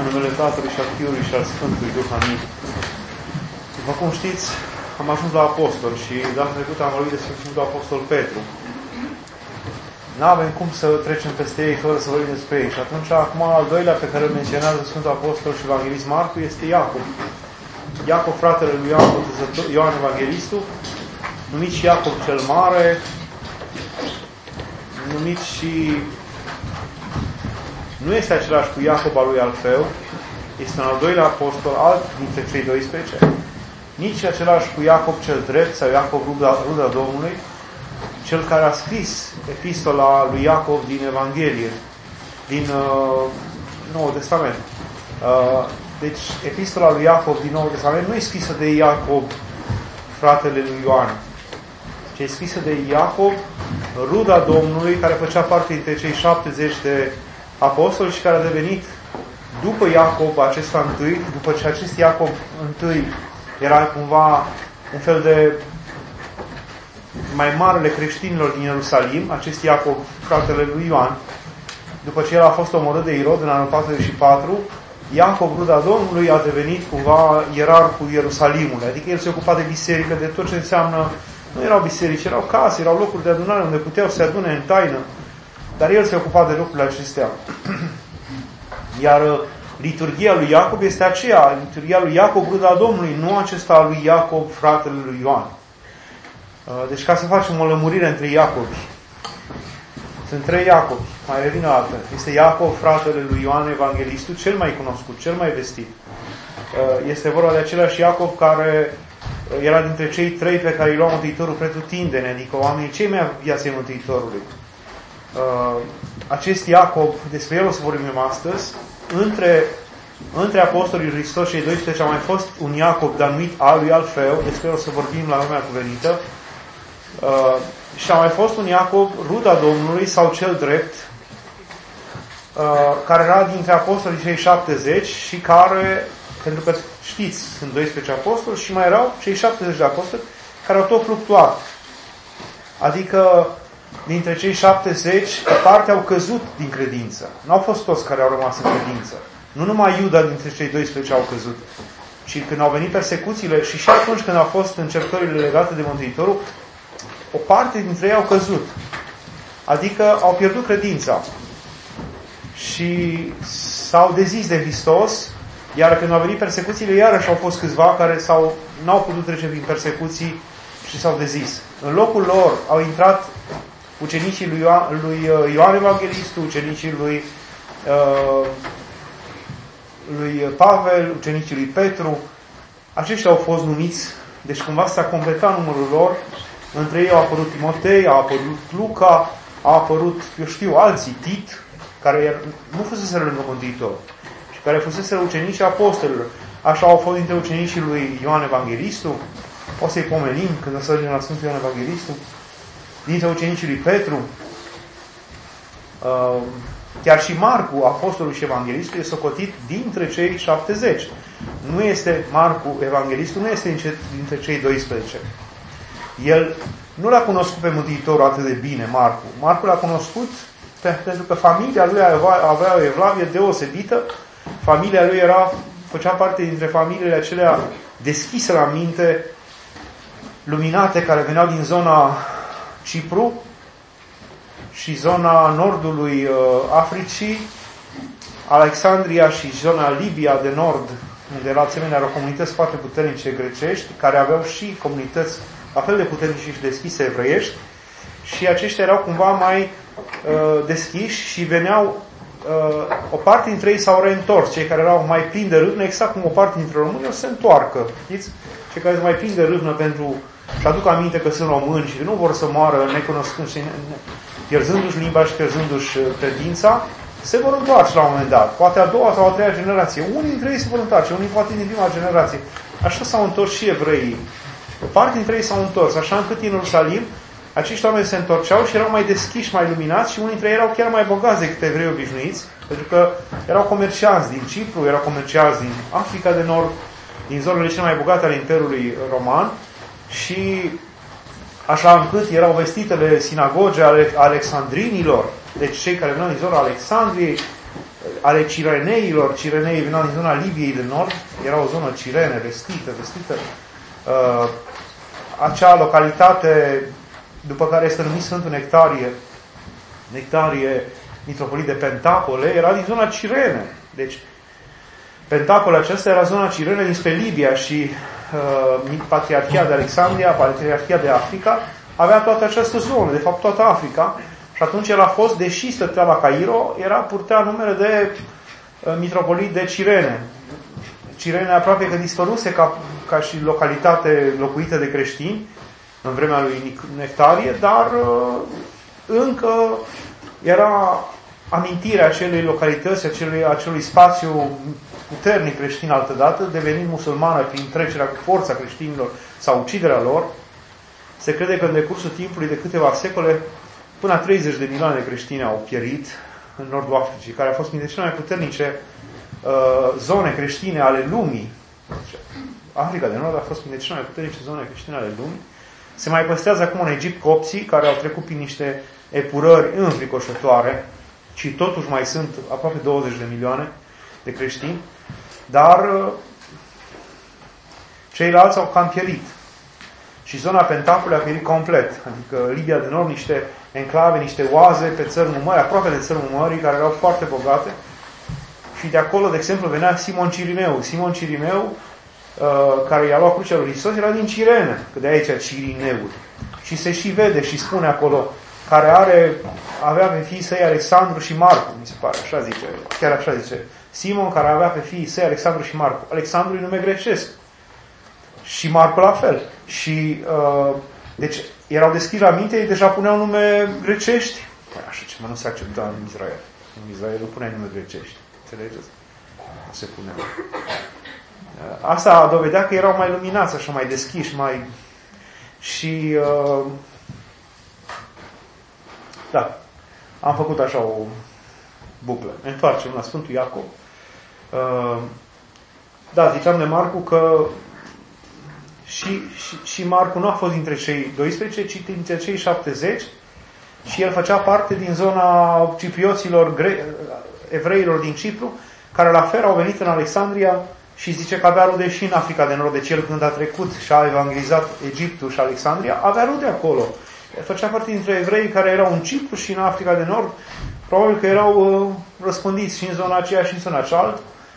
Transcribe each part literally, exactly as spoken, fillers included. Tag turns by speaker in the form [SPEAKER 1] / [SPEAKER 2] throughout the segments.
[SPEAKER 1] În numele Tatălui și al Fiului și al Sfântului Duh, amin. După cum știți, am ajuns la apostol și data trecută am vorbit despre Sfântul Apostol Petru. N-avem cum să trecem peste ei fără să vorbim despre ei. Și atunci, acum, al doilea pe care îl menționează Sfântul Apostol și Evanghelist Marcu este Iacob. Iacob, fratele lui Ioan, Ioan Evanghelistul, numit și Iacob cel Mare, numit și... Nu este același cu Iacob al lui Alfeu, este un al doilea apostol, alt dintre cei doisprezece, nici același cu Iacob cel drept sau Iacob ruda, ruda Domnului, cel care a scris epistola lui Iacob din Evanghelie, din uh, Noul Testament. Uh, deci, epistola lui Iacob din Noul Testament nu e scrisă de Iacob, fratele lui Ioan, ci e scrisă de Iacob, ruda Domnului, care făcea parte dintre cei șaptezeci de apostoli și care a devenit, după Iacob acesta întâi, după ce acest Iacob întâi era cumva un fel de mai marele creștinilor din Ierusalim, acest Iacob, fratele lui Ioan, după ce el a fost omorât de Irod în anul patruzeci și patru, Iacob, ruda Domnului, a devenit cumva ierarhul Ierusalimului, adică el se ocupa de biserică, de tot ce înseamnă, nu erau biserici, erau case, erau locuri de adunare unde puteau să se adune în taină, dar el se ocupa de lucrurile acestea. Iar liturghia lui Iacob este aceea, liturghia lui Iacob, ruda Domnului, nu acesta a lui Iacob, fratele lui Ioan. Deci ca să facem o lămurire între Iacobi. Sunt trei Iacobi, mai revin o dată. Este Iacob, fratele lui Ioan Evanghelistul, cel mai cunoscut, cel mai vestit. Este vorba de același Iacob care era dintre cei trei pe care îi lua Mântuitorul pretutindeni, adică oamenii cei mai apropiați ai Mântuitorului. Acest Iacob, despre el o să vorbim astăzi, între, între apostolii lui Hristos și cei doisprezece a mai fost un Iacob, dar numit al lui Alfeu, despre el o să vorbim la vremea cuvenită, uh, și a mai fost un Iacob, ruda Domnului sau cel drept, uh, care era dintre apostolii cei șaptezeci și care, pentru că știți, sunt doisprezece apostoli și mai erau cei șaptezeci de apostoli care au tot fluctuat. Adică dintre cei șaptezeci, o parte au căzut din credință. Nu au fost toți care au rămas în credință. Nu numai Iuda dintre cei doisprezece au căzut. Și când au venit persecuțiile și și atunci când au fost încercările legate de Mântuitorul, o parte dintre ei au căzut. Adică au pierdut credința. Și s-au dezis de Hristos, iar când au venit persecuțiile, iarăși au fost câțiva care s-au, n-au putut trece prin persecuții și s-au dezis. În locul lor au intrat ucenicii lui Ioan, lui Ioan Evanghelistul, ucenicii lui, uh, lui Pavel, ucenicii lui Petru. Aceștia au fost numiți, deci cumva s-a completat numărul lor. Între ei au apărut Timotei, a apărut Luca, a apărut, eu știu, alții, Tit, care nu fusese lângă Mântuitor și care fusese ucenicii apostolilor. Așa au fost dintre ucenicii lui Ioan Evanghelistul. O să-i pomenim când o să ajungem la Sfântul Ioan Evanghelistul. Dintre ucenicii lui Petru, chiar și Marcu, apostolul și evanghelistul, este socotit dintre cei șaptezeci. Nu este Marcu, evanghelistul, nu este dintre cei doisprezece. El nu l-a cunoscut pe Mântuitorul atât de bine, Marcu. Marcu l-a cunoscut pentru că familia lui avea o evlavie deosebită. Familia lui era, făcea parte dintre familiile acelea deschise la minte, luminate, care veneau din zona Cipru și zona nordului uh, Africii, Alexandria și zona Libia de nord, unde erau asemenea erau comunități foarte puternice grecești, care aveau și comunități la fel de puternice și deschise evreiești, și aceștia erau cumva mai uh, deschiși și veneau, uh, o parte dintre ei s-au reîntors, cei care erau mai plini de râvnă, exact cum o parte dintre români o să se întoarcă. Știți? Cei care sunt mai plini de râvnă pentru și aduc aminte că sunt români și nu vor să moară necunoscând și pierzându-și limba și pierzându-și credința, se vor întoarce la un moment dat. Poate a doua sau a treia generație. Unii dintre ei se vor întoarce, unii poate din prima generație. Așa s-au întors și evreii. O parte dintre ei s-au întors, așa încât în Ierusalim acești oameni se întorceau și erau mai deschiși, mai luminați și unii dintre ei erau chiar mai bogați decât evrei obișnuiți, pentru că erau comercianți din Cipru, erau comercianți din Africa de Nord, din zonele cele mai bogate ale Imperiului Roman. Și așa încât erau vestitele sinagoge ale alexandrinilor, deci cei care veneau din zona Alexandriei, ale cireneilor. Cirenei veneau din zona Libiei de Nord, era o zonă cirene, vestită, vestită. Uh, acea localitate după care este numit Sfântul Nectarie, Nectarie, mitropolit de Pentapole, era din zona Cirene. Deci, Pentapole acesta era zona Cirene dinspre Libia și uh, Patriarhia de Alexandria, Patriarhia de Africa, avea toată această zonă, de fapt toată Africa. Și atunci el a fost, deși stătea la Cairo, era purtea numele de uh, mitropolit de Cirene. Cirene aproape că dispăruse ca, ca și localitate locuită de creștini în vremea lui Nectarie, dar uh, încă era amintirea acelei localități, acelui, acelui spațiu puternic creștin altădată, devenind musulmană prin trecerea cu forța creștinilor sau uciderea lor. Se crede că în decursul timpului de câteva secole, până la treizeci de milioane de creștini au pierit în nordul Africii, care a fost dintre cele mai puternice uh, zone creștine ale lumii. Africa de Nord a fost dintre cele mai puternice zone creștine ale lumii. Se mai păstrează acum în Egipt copții, care au trecut prin niște epurări înfricoșătoare, și totuși mai sunt aproape douăzeci de milioane de creștini, dar ceilalți au cam pierit. Și zona Pentapole a pierit complet. Adică Libia de Nord, niște enclave, niște oaze pe țărmul mării, aproape de țărmul mării, care erau foarte bogate. Și de acolo, de exemplu, venea Simon Cirineu. Simon Cirineu, care i-a luat crucea lui Hristos, era din Cirene, că de aici Cirineul. Și se și vede și spune acolo, care are, avea pe fiii săi Alexandru și Marcu, mi se pare, așa zice, chiar așa zice. Simon, care avea pe fiii săi Alexandru și Marcu. Alexandru e nume grecesc. Și Marcu la fel. Și, uh, deci, erau deschiși la minte, ei deja puneau nume grecești. Păi, așa ceva nu se accepta în Israel. În Israel nu puneai nume grecești. Înțelegeți? Nu se punea. Uh, asta dovedea că erau mai luminați, așa, mai deschiși, mai... Și... Uh, da, am făcut așa o buclă. Ne întoarcem la Sfântul Iacov. Uh, da, ziceam de Marcu că și, și, și Marcu nu a fost dintre cei doisprezece, ci dintre cei șaptezeci și el făcea parte din zona ciprioților, gre, evreilor din Cipru, care la fel au venit în Alexandria și zice că avea rude și în Africa de Nord. Deci el când a trecut și a evangelizat Egiptul și Alexandria, avea rude acolo. El făcea parte dintre evrei care erau în Cipru și în Africa de Nord. Probabil că erau uh, răspândiți și în zona aceea și în zona cealaltă.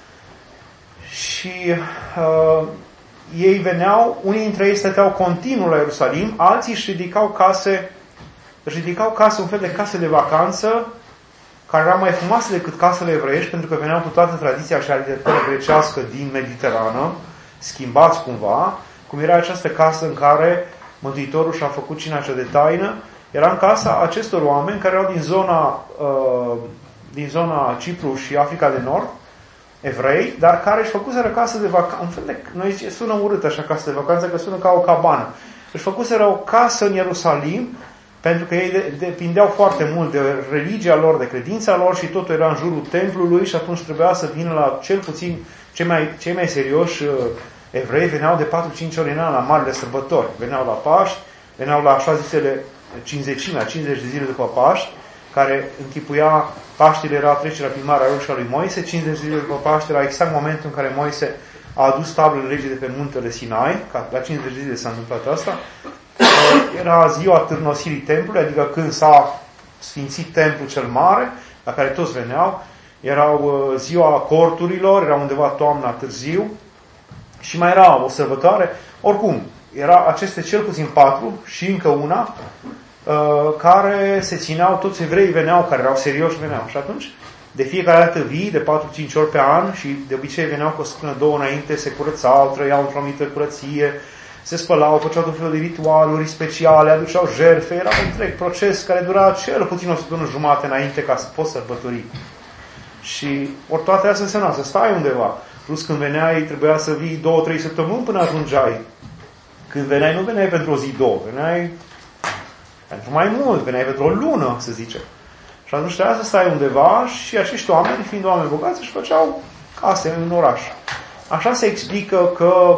[SPEAKER 1] Și uh, ei veneau, unii dintre ei stăteau continuu la Ierusalim, alții își ridicau case, își ridicau case, un fel de case de vacanță, care erau mai frumoase decât casele evreiești, pentru că veneau cu toată tradiția și arhitectura grecească din Mediterană, schimbați cumva, cum era această casă în care Mântuitorul și-a făcut cina cea de taină. Era în casa acestor oameni care erau din zona, uh, din zona Cipru și Africa de Nord, evrei, dar care își făcuseră casă de vacanță, un fel de, noi zice, sună urât așa casă de vacanță, că sună ca o cabană. Își făcuseră o casă în Ierusalim, pentru că ei de, depindeau foarte mult de religia lor, de credința lor și totul era în jurul templului și atunci trebuia să vină la cel puțin cei mai, cei mai serioși uh, evrei, veneau de patru-cinci ori în an la marile sărbători. Veneau la Paști, veneau la așa zisele cinzecimea, cincizeci de zile după Paști, care închipuia, Paștile era trecerea prin Marea Roșie a lui Moise, cincizeci de zile după Paști era exact momentul în care Moise a adus tablele legii de pe muntele Sinai, ca la cincizeci de zile s-a întâmplat asta. Era ziua târnosirii templului, adică când s-a sfințit templul cel mare, la care toți veneau. Erau ziua corturilor, era undeva toamna târziu și mai era o sărbătoare. Oricum, era aceste cel puțin patru și încă una care se țineau, toți evreii veneau, care erau serioși, veneau. Și atunci, de fiecare dată vii, de patru-cinci ori pe an, și de obicei veneau cu o săptămână, două înainte, se curățau, trăiau într-o anumită curăție, se spălau, făceau tot felul de ritualuri speciale, aduceau jertfe, era un întreg proces care dura cel puțin o săptămână jumate înainte ca să poți sărbători. Și ori toate astea însemna să stai undeva. Plus când veneai, trebuia să vii două, trei săptămâni până ajungeai. Când veneai, nu veneai pentru o zi, două, veneai pentru mai mult, veneai pentru o lună, să zice. Și atunci trebuia să stai undeva și acești oameni, fiind oameni bogați, își făceau case în oraș. Așa se explică că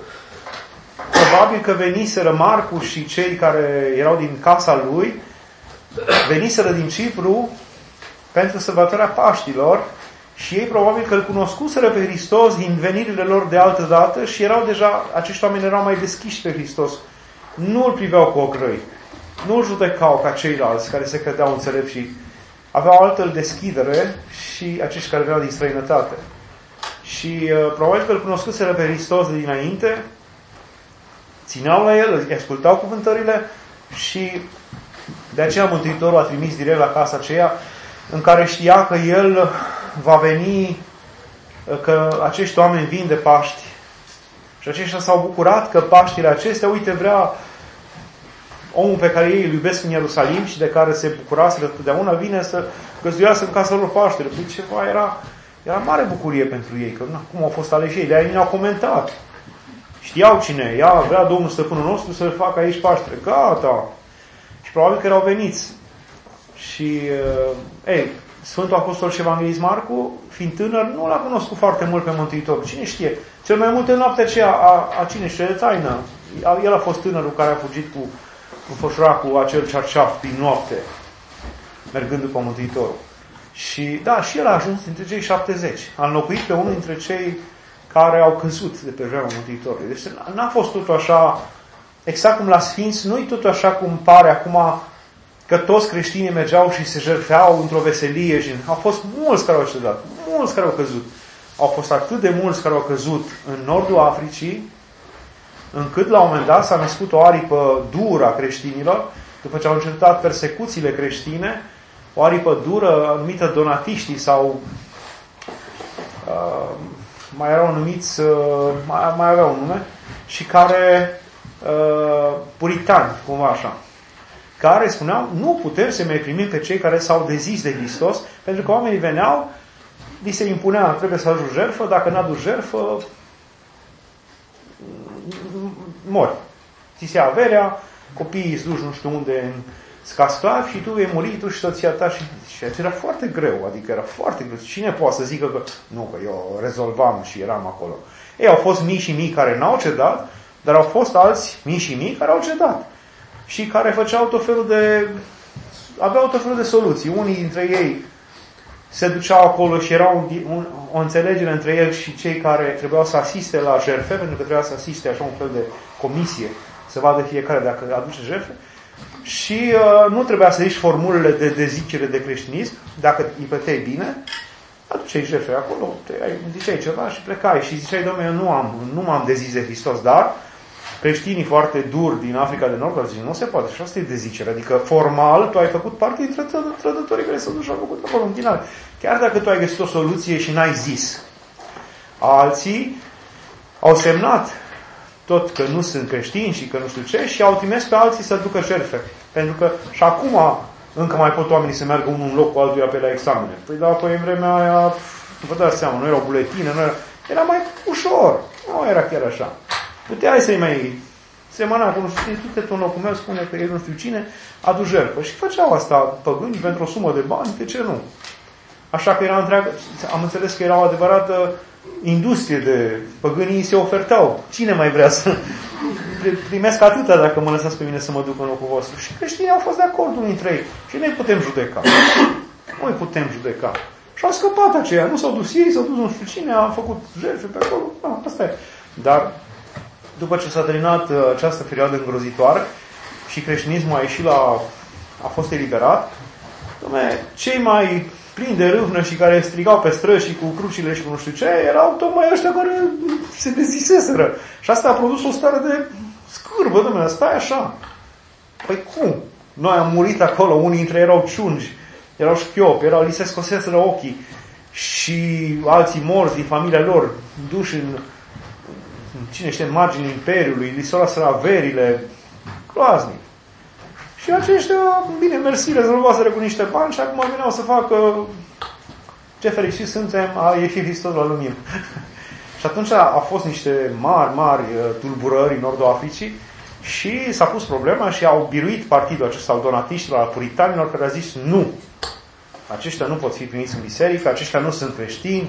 [SPEAKER 1] probabil că veniseră Marcu și cei care erau din casa lui, veniseră din Cipru pentru sărbătoarea Paștilor Și ei probabil că îl cunoscuseră pe Hristos din venirile lor de altă dată și erau deja, acești oameni erau mai deschiși pe Hristos. Nu îl priveau cu ochi răi. Nu îl judecau ca ceilalți care se credeau înțelepți și aveau altă deschidere și acești care veneau din străinătate. Și uh, probabil că îl cunoscuseră pe Hristos de dinainte, țineau la el, îi ascultau cuvântările și de aceea Mântuitorul a trimis direct la casa aceea în care știa că el va veni, că acești oameni vin de Paști. Și aceștia s-au bucurat că Paștile acestea, uite, vrea omul pe care ei îl iubesc în Ierusalim și de care se bucuraseră totdeauna, vine să găzduiască în casa lor Paștele. Păi ceva era, era mare bucurie pentru ei, că na, cum au fost aleși ei, de aia ne-au comentat. Știau cine, ia, vrea Domnul Stăpânul nostru să-l facă aici Paștele. Gata! Și probabil că erau veniți. Și, ei, Sfântul Apostol și Evanghelist Marcu, fiind tânăr, nu l-a cunoscut foarte mult pe Mântuitor. Cine știe? Cel mai mult în noaptea aceea a, a cine știe de taină. El a fost tânărul care a fugit cu, înfășura cu acel cerceaf din noapte, mergând după Mântuitorul. Și, da, și el a ajuns dintre cei șaptezeci. A înlocuit pe unul dintre cei care au căzut de pe vremea Mântuitorului. Deci n-a fost totul așa, exact cum la Sfinți, nu-i totul așa cum pare acum, că toți creștinii mergeau și se jertfeau într-o veselie. Și au fost mulți care au cedat, mulți care au căzut. Au fost atât de mulți care au căzut în nordul Africii, încât la un moment dat s-a născut o aripă dură a creștinilor, după ce au încetat persecuțiile creștine, o aripă dură numită donatiștii sau uh, mai erau numiți, uh, mai, mai aveau un nume, și care uh, puritani, cumva așa, care spuneau, nu putem să mai primim pe cei care s-au dezis de Hristos, pentru că oamenii veneau, li se impunea, trebuie să aduci jertfă, dacă n-aduci jertfă, mori. Ți se ia averea, copiii îți duci nu știu unde în scasclav și tu vei muri, tu și soția ta. Și, și era foarte greu, adică era foarte greu. Cine poate să zică că nu, că eu rezolvam și eram acolo. Ei, au fost mii și mii care n-au cedat, dar au fost alți mii și mii care au cedat. Și care făceau tot felul de... aveau tot felul de soluții. Unii dintre ei se duceau acolo și era un, un, o înțelegere între el și cei care trebuiau să asiste la jertfe, pentru că trebuia să asiste așa un fel de comisie, să vadă fiecare dacă aduce jertfe. Și uh, nu trebuia să zici formulele de dezicere de creștinism, dacă îi plăteai bine, aduceai jertfe acolo, te, ziceai ceva și plecai. Și ziceai, Doamne, eu nu, am, nu m-am dezis de Hristos, dar creștinii foarte duri din Africa de Nord au zis, nu se poate, și asta e dezicere. Adică formal tu ai făcut parte dintre trădătorii care s-au dus și au făcut acolo în final. Chiar dacă tu ai găsit o soluție și n-ai zis. Alții au semnat tot că nu sunt creștini și că nu știu ce și au trimis pe alții să ducă jertfe. Pentru că și acum încă mai pot oamenii să meargă unul în loc cu altuia pe la examene. Păi da, păi în vremea aia, vă dați seama, nu erau buletine, nu era, era mai ușor. Nu era chiar așa. Puteai să-i mai semăna cu nu știu cine, du-te tu în locul meu, spune că el nu știu cine, adu jertfă. Și făceau asta păgânii pentru o sumă de bani, de ce nu? Așa că era întreagă, am înțeles că era o adevărată industrie de păgânii, se ofertau. Cine mai vrea să primesc atâta dacă mă lăsați pe mine să mă duc în locul vostru? Și creștinii au fost de acord unii dintre ei. Și noi putem judeca. Noi putem judeca. Și au scăpat aceia. Nu s-au dus ei, s-au dus nu știu cine, a făcut jertfe pe acolo. Da, asta e. Dar după ce s-a terminat această perioadă îngrozitoare și creștinismul a ieșit la, a fost eliberat, dom'le, cei mai plini de râvnă și care strigau pe străzi și cu crucile și cu nu știu ce, erau tocmai ăștia care se deziseseră. Și asta a produs o stare de scârbă, dom'le, stai așa. Păi cum? Noi am murit acolo, unii dintre ei erau ciungi, erau șchiopi, erau, li se scoseseră ochii și alții morți din familia lor, duși în cine știe, în marginea Imperiului, li se luaseră averile, groaznic. Și aceștia, bine, mersi, rezolvaseră cu niște bani și acum veneau să facă ce fericiți suntem, a ieșit Hristos la lumină. Și atunci a fost niște mari, mari tulburări în nordul Africii și s-a pus problema și au biruit partidul acesta al donatiștilor, al puritanilor, care a zis nu. Aceștia nu pot fi primiți în biserică, aceștia nu sunt creștini.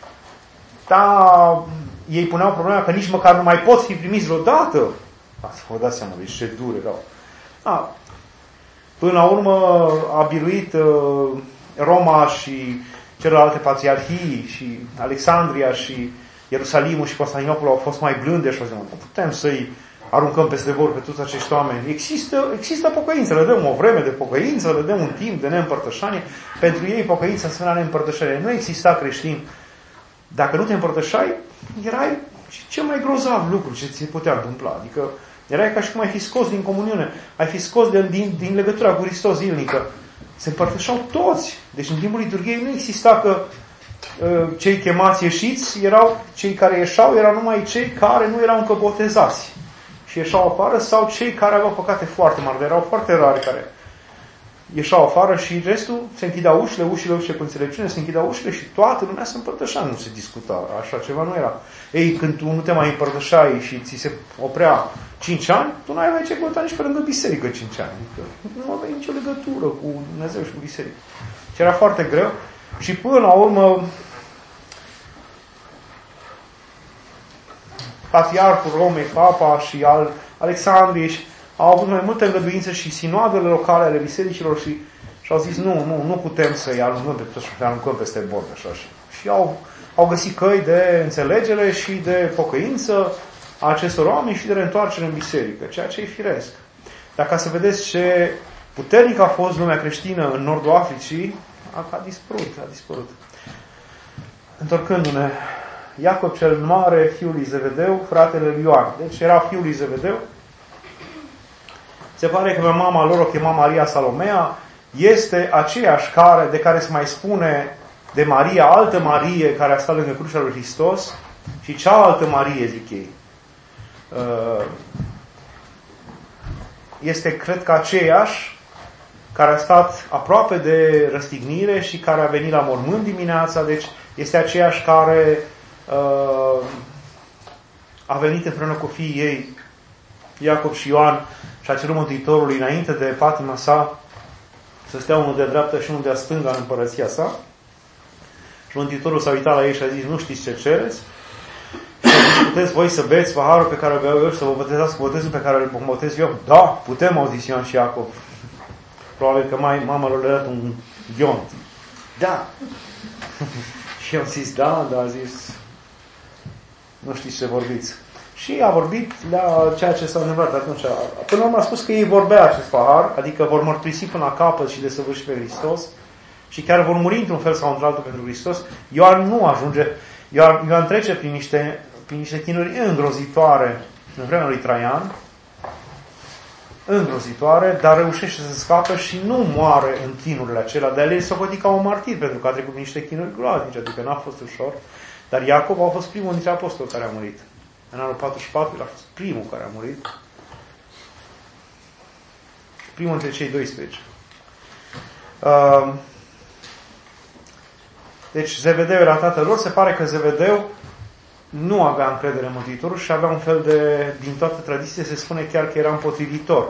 [SPEAKER 1] Da, ei puneau problema că nici măcar nu mai pot fi primiți vreodată. Ați vă dați seama, deci ce dur erau. Da. Până la urmă a biruit uh, Roma și celelalte patriarhii și Alexandria și Ierusalimul și Constantinopol au fost mai blânde și au zis, nu putem să-i aruncăm peste bord pe toți acești oameni. Există, există pocăință, le dăm o vreme de pocăință, le dăm un timp de neîmpărtășanie. Pentru ei pocăința însemna neîmpărtășanie. Nu exista creștin. Dacă nu te împărtășai, erai cel mai grozav lucru ce ți se putea întâmpla. Adică erai ca și cum ai fi scos din comuniune, ai fi scos din, din, din legătura cu Hristos zilnică. Se împărtășau toți. Deci în timpul liturghiei nu exista că uh, cei chemați ieșiți erau, cei care ieșau erau numai cei care nu erau încă botezați și ieșau afară, sau cei care aveau păcate foarte mari, dar erau foarte rari care ieșau afară și restul se închideau ușile, ușile, ușile cu înțelepciune, se închideau ușile și toată lumea se împărtășea, nu se discuta, așa ceva nu era. Ei, când tu nu te mai împărtășai și ți se oprea cinci ani, tu n-ai mai ce căuta nici pe lângă biserică cinci ani. Adică nu aveai nicio legătură cu Dumnezeu și cu biserică. Și era foarte greu și până la urmă Patriarhul Romei, Papa și al Alexandriei au avut mai multe îngăduințe și sinoadele locale ale bisericilor și, și au zis nu, nu, nu putem să-i aruncăm pe toți, să aruncăm peste bord așa. Și, și au, au găsit căi de înțelegere și de pocăință a acestor oameni și de reîntoarcere în biserică, ceea ce e firesc. Dar ca să vedeți ce puternic a fost lumea creștină în nordul Africii, a, a dispărut, a dispărut. Întorcându-ne, Iacob cel Mare, fiul lui Zebedeu, fratele lui Ioan. Deci era fiul lui Zebedeu. Se pare că pe mama lor o chema Maria Salomea, este aceeași care, de care se mai spune de Maria, altă Marie care a stat lângă crucea lui Hristos și cealaltă Marie, zic ei. Este, cred că, aceeași care a stat aproape de răstignire și care a venit la mormânt dimineața, deci este aceeași care a venit împreună cu fiii ei, Iacob și Ioan, și a cerut Mântuitorului înainte de patima sa să stea unul de dreapta și unul de stânga în împărăția sa. Și Mântuitorul s-a uitat la ei și a zis, nu știți ce cereți? Și a zis, puteți voi să beți paharul pe care îl beau eu și să vă botezați cu botezul pe care îl botez eu? Da, putem, au zis Ioan și Iacob. Probabil că mai mama lor le-a dat un ghiont. Da. Și au zis, da, da, a zis, nu știți ce vorbiți. Și a vorbit la ceea ce s-a întâmplat atunci. Până la urmă a spus că ei vor bea acest pahar, adică vor mărturisi până la capăt și desăvârși pe Hristos și chiar vor muri într-un fel sau într-altul pentru Hristos. Ioan nu ajunge. Ioan, Ioan trece prin niște, prin niște chinuri îngrozitoare în vremea lui Traian, îngrozitoare, dar reușește să scape și nu moare în chinurile acelea. De el s-a făcut ca un martir, pentru că a trecut prin niște chinuri groaznice, adică n-a fost ușor. Dar Iacob a fost primul dintre apostoli care a murit. În anul patruzeci și patru, el a fost primul care a murit. Primul dintre cei doisprezece. Deci Zebedeu era tatăl lor. Se pare că Zebedeu nu avea încredere în Mântuitorul și avea un fel de, din toată tradiția se spune chiar că era împotrivitor.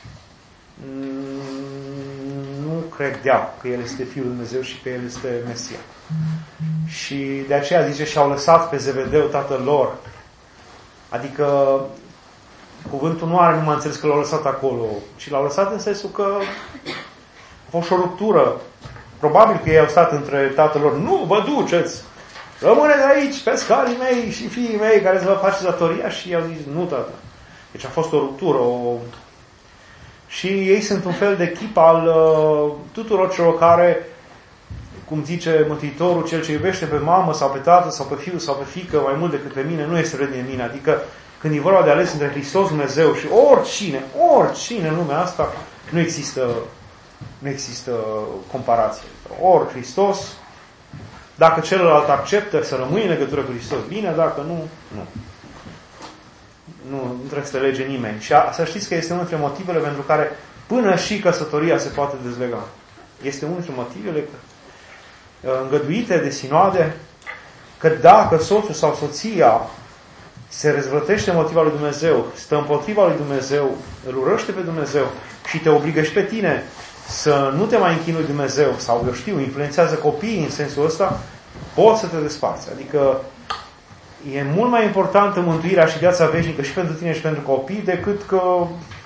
[SPEAKER 1] Nu credea că el este Fiul lui Dumnezeu și că el este Mesia. Și de aceea zice, și-au lăsat pe Zebedeu tatăl lor. Adică cuvântul nu are numai înțeles că l-au lăsat acolo, ci l-au lăsat în sensul că a fost o ruptură. Probabil că ei au stat între tatăl lor, nu vă duceți, rămâneți aici, pescarii mei și fiii mei care să vă faceți datoria, și i-au zis, nu tată. Deci a fost o ruptură. O... Și ei sunt un fel de chip al uh, tuturor celor care, cum zice Mântuitorul, cel ce iubește pe mamă sau pe tată sau pe fiu sau pe fiică mai mult decât pe mine, nu este vrednic de mine. Adică când e vorba de ales între Hristos Dumnezeu și oricine, oricine în lumea asta, nu există, nu există comparație. Ori Hristos, dacă celălalt acceptă să rămâi în legătură cu Hristos, bine, dacă nu, nu. Nu, nu trebuie să te lege nimeni. Și a, să știți că este unul dintre motivele pentru care până și căsătoria se poate dezlega. Este unul dintre motivele îngăduite de sinoade, că dacă soțul sau soția se răzvrătește motiva lui Dumnezeu, stă împotriva lui Dumnezeu, îl urăște pe Dumnezeu și te obligă și pe tine să nu te mai închinui lui Dumnezeu sau, eu știu, influențează copiii în sensul ăsta, poți să te desparți. Adică e mult mai importantă mântuirea și viața veșnică și pentru tine și pentru copii decât că,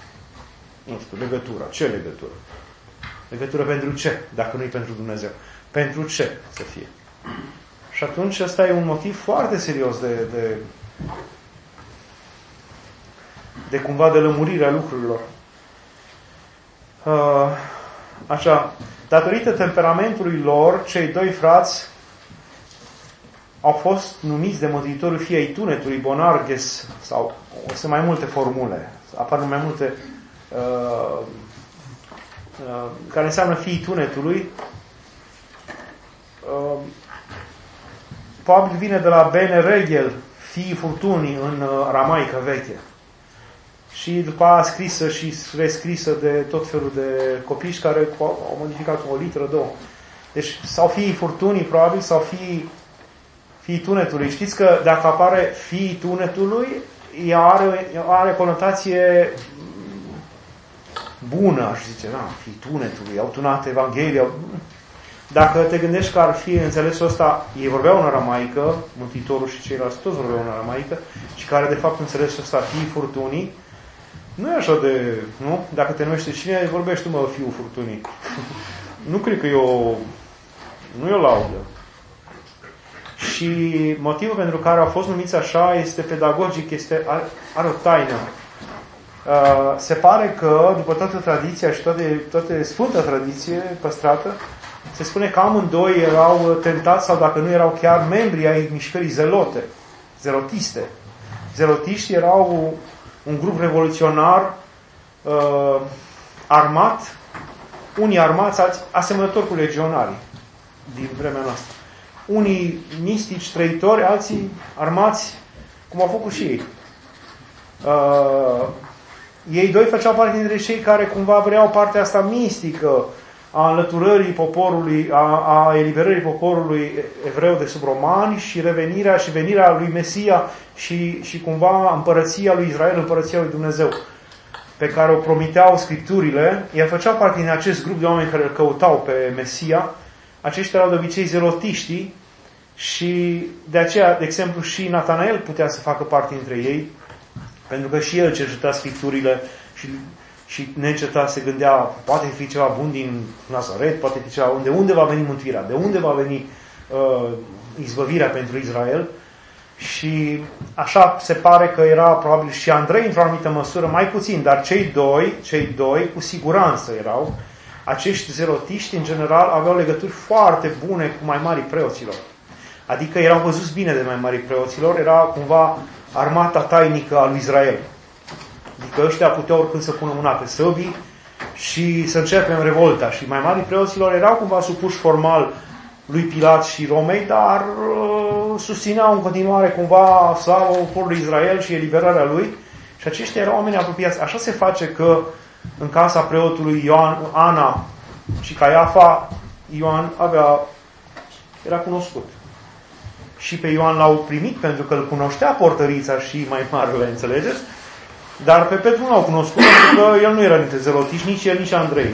[SPEAKER 1] nu știu, legătura. Ce legătură? Legătură pentru ce, dacă nu e pentru Dumnezeu? Pentru ce să fie? Și atunci ăsta e un motiv foarte serios de, de, de cumva de lămurirea lucrurilor. Uh, așa, datorită temperamentului lor, cei doi frați au fost numiți de Mântuitorul fii ai tunetului, Boanerges, sau sunt mai multe formule, apar mai multe uh, uh, care înseamnă fiii tunetului. Uh, probabil vine de la Bene Regel, fiii furtunii în uh, aramaică veche. Și după aia scrisă și rescrisă de tot felul de copiși care au modificat o literă, două. Deci sau fiii furtunii, probabil, sau fiii fiii tunetului. Știți că dacă apare fiii tunetului, ea are, are conotație bună, aș zice, da, fiii tunetului, au tunat Evanghelia. Dacă te gândești că ar fi înțelesul ăsta, ei vorbeau în aramaică, Mântuitorul și ceilalți toți vorbeau în aramaică, și care de fapt înțelesul ăsta, fiii furtunii, nu e așa de, nu? Dacă te numește cine, vorbești tu, mă, fiul furtunii. Nu cred că e o, nu e o laudă. Și motivul pentru care au fost numiți așa este pedagogic, este, are o taină. Uh, se pare că, după toată tradiția și toate, toate sfântă tradiție păstrată, se spune că amândoi erau tentați, sau dacă nu erau chiar membri ai mișcării zelote, zelotiste. Zelotiști erau un grup revoluționar uh, armat, unii armați, alții asemănători cu legionarii din vremea noastră. Unii mistici, trăitori, alții armați, cum au făcut și ei. Uh, ei doi făceau parte dintre cei care cumva vreau partea asta mistică a înlăturării poporului, a, a eliberării poporului evreu de sub romani și revenirea și venirea lui Mesia și, și cumva împărăția lui Israel, împărăția lui Dumnezeu, pe care o promiteau Scripturile. Ei făceau parte din acest grup de oameni care îl căutau pe Mesia. Aceștia erau de obicei zelotiștii și de aceea, de exemplu, și Natanael putea să facă parte dintre ei, pentru că și el cerceta Scripturile și, și neîncetat se gândea, poate fi ceva bun din Nazaret, poate fi ceva, de unde va veni mântuirea, de unde va veni uh, izbăvirea pentru Israel. Și așa se pare că era probabil și Andrei într-o anumită măsură, mai puțin, dar cei doi, cei doi cu siguranță erau. Acești zelotiști, în general, aveau legături foarte bune cu mai mari preoților. Adică erau văzuți bine de mai mari preoților, era cumva armata tainică a lui Israel. Adică ăștia puteau oricând să pună mâna pe săbii și să începem revolta. Și mai mari preoților erau cumva supuși formal lui Pilat și Romei, dar uh, susțineau în continuare cumva slava poporului Israel și eliberarea lui. Și aceștia erau oameni apropiați. Așa se face că în casa preotului Ioan, Ana și Caiafa, Ioan avea, era cunoscut. Și pe Ioan l-au primit pentru că îl cunoștea portărița și mai marele, înțelegeți? Dar pe Petru nu l-au cunoscut pentru că el nu era dintre zelotiști, nici el, nici Andrei.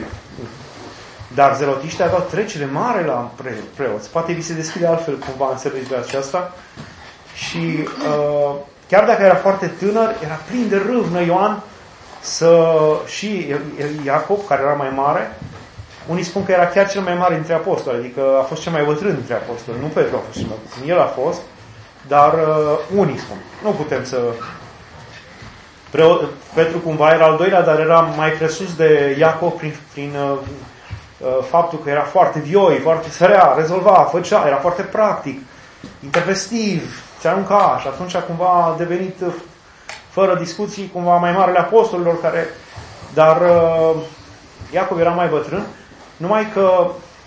[SPEAKER 1] Dar zelotiștii aveau trecere mare la pre- preoți. Poate vi se deschide altfel cumva înțelegerea aceasta. Și uh, chiar dacă era foarte tânăr, era plin de râvnă Ioan să și Iacob, care era mai mare. Unii spun că era chiar cel mai mare dintre apostoli, adică a fost cel mai bătrân dintre apostoli. Nu Petru a fost cel mai bătrân, el a fost, dar uh, unii spun. Nu putem să... Preo... Petru cumva era al doilea, dar era mai presus de Iacob prin, prin uh, uh, faptul că era foarte vioi, foarte sărea, rezolva, făcea, era foarte practic, intervestiv, se arunca și atunci cumva a devenit uh, fără discuții cumva mai marele apostolilor care... Dar uh, Iacob era mai bătrân, numai că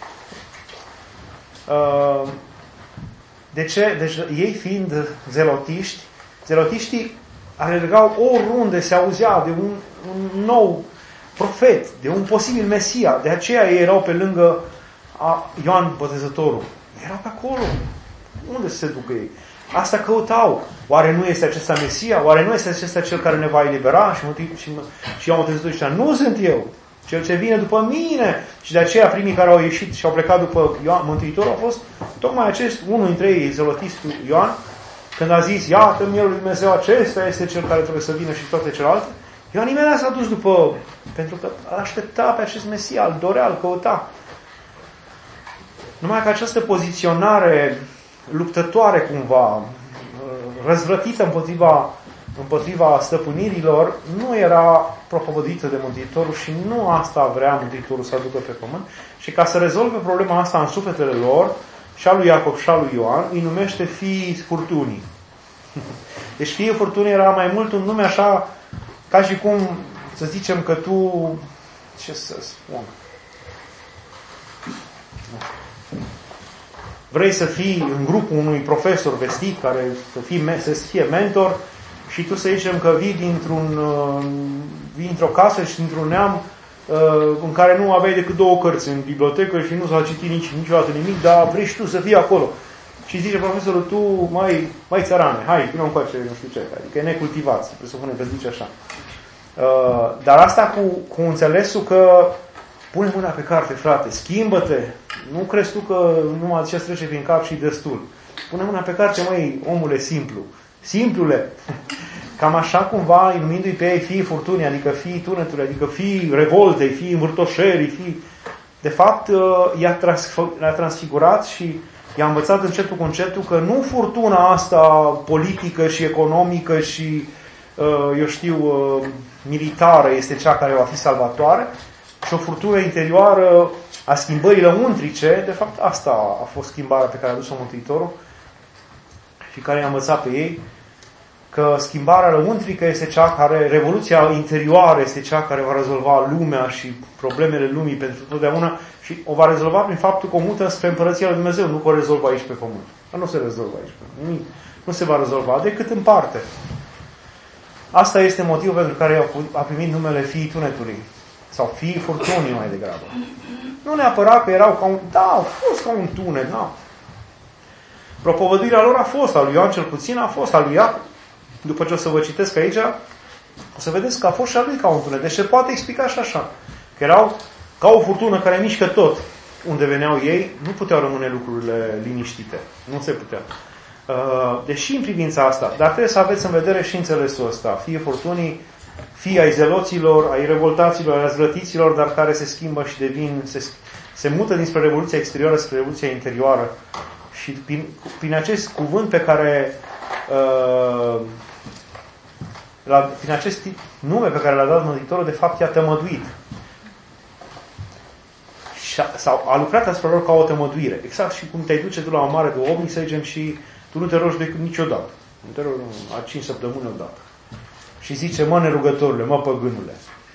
[SPEAKER 1] uh, de ce? Deci ei fiind zelotiști, zelotiștii alergau oriunde se auzea de un, un nou profet, de un posibil Mesia. De aceea ei erau pe lângă a Ioan Botezătorul. Erau pe acolo. Unde se ducă ei? Asta căutau. Oare nu este acesta Mesia? Oare nu este acesta cel care ne va elibera? Și, și, și Ioan Botezătorul zicea, nu sunt eu. Cel ce vine după mine. Și de aceea primii care au ieșit și au plecat după Ioan Mântuitorul au fost tocmai acest, unul dintre ei, zelotistul Ioan, când a zis, iată mielul lui Dumnezeu, acesta este cel care trebuie să vină și toate celelalte. Ioan imediat s-a dus după, pentru că aștepta pe acest Mesia, îl dorea, îl căuta. Numai că această poziționare luptătoare cumva, răzvrătită împotriva, împotriva stăpânirilor, nu era propovăduită de Mântuitorul și nu asta vrea Mântuitorul să aducă pe pământ. Și ca să rezolve problema asta în sufletele lor, și a lui Iacov și a lui Ioan, îi numește fiii furtunii. Deci fiii furtunii era mai mult un nume așa, ca și cum să zicem că tu, ce să spun, vrei să fii în grupul unui profesor vestit, care să fie, să fie mentor, și tu să zicem că vii dintr-un, vii într-o casă și dintr-un neam în care nu aveai decât două cărți în bibliotecă și nu s-a citit nici, niciodată nimic, dar vrei și tu să fii acolo. Și zice profesorul, tu, mai, mai țărane, hai, vină încoace, nu știu ce, adică e necultivat, se presupune că zice așa. Dar asta cu, cu înțelesul că pune mâna pe carte, frate, schimbă-te, nu crezi tu că numai ce trece prin cap și destul. Pune mâna pe carte, măi, omule simplu, simplule. Cam așa cumva, numindu-i pe ei fiii furtunii, adică fiii tunetului, adică fiii revoltei, fiii învârtoșerii, fiii... De fapt, i-a, transf- i-a transfigurat și i-a învățat încetul cu încetul că nu furtuna asta politică și economică și, eu știu, militară este cea care va fi salvatoare, și o furtună interioară a schimbării lăuntrice, de fapt asta a fost schimbarea pe care a adus-o Mântuitorul și care i-a învățat pe ei, că schimbarea lăuntrică este cea care, revoluția interioară este cea care va rezolva lumea și problemele lumii pentru totdeauna și o va rezolva prin faptul că o mută spre Împărăția lui Dumnezeu, nu o rezolvă aici pe pământ. Nu se rezolvă aici pe pământ. Nu se va rezolva decât în parte. Asta este motivul pentru care a primit numele fiii tunetului. Sau fiii furtunii mai degrabă. Nu neapărat că erau ca un... Da, au fost ca un tunet, da. Propovăduirea lor a fost, a lui Ioan cel puțin a fost, a lui Iacov. După ce o să vă citesc aici, o să vedeți că a fost și a lui ca un tunet. Deci se poate explica și așa. Că erau ca o furtună care mișcă tot. Unde veneau ei, nu puteau rămâne lucrurile liniștite. Nu se putea. Deși în privința asta, dar trebuie să aveți în vedere și înțelesul ăsta. Fie furtunii, fie ai zeloților, ai revoltaților, ai răzvrătiților, dar care se schimbă și devin, se, se mută dinspre revoluția exterioară spre revoluția interioară. Și prin, prin acest cuvânt pe care uh, la, prin acest nume pe care l-a dat Mântuitorul, de fapt i-a tămăduit. Și a, sau a lucrat asupra lor ca o tămăduire. Exact și cum te-ai duce tu la o mare de omni, să zicem, și tu nu te rogi decât niciodată. Nu te rogi a cinci săptămâni odată. Și zice, mă nerugătorule, mă păgânule.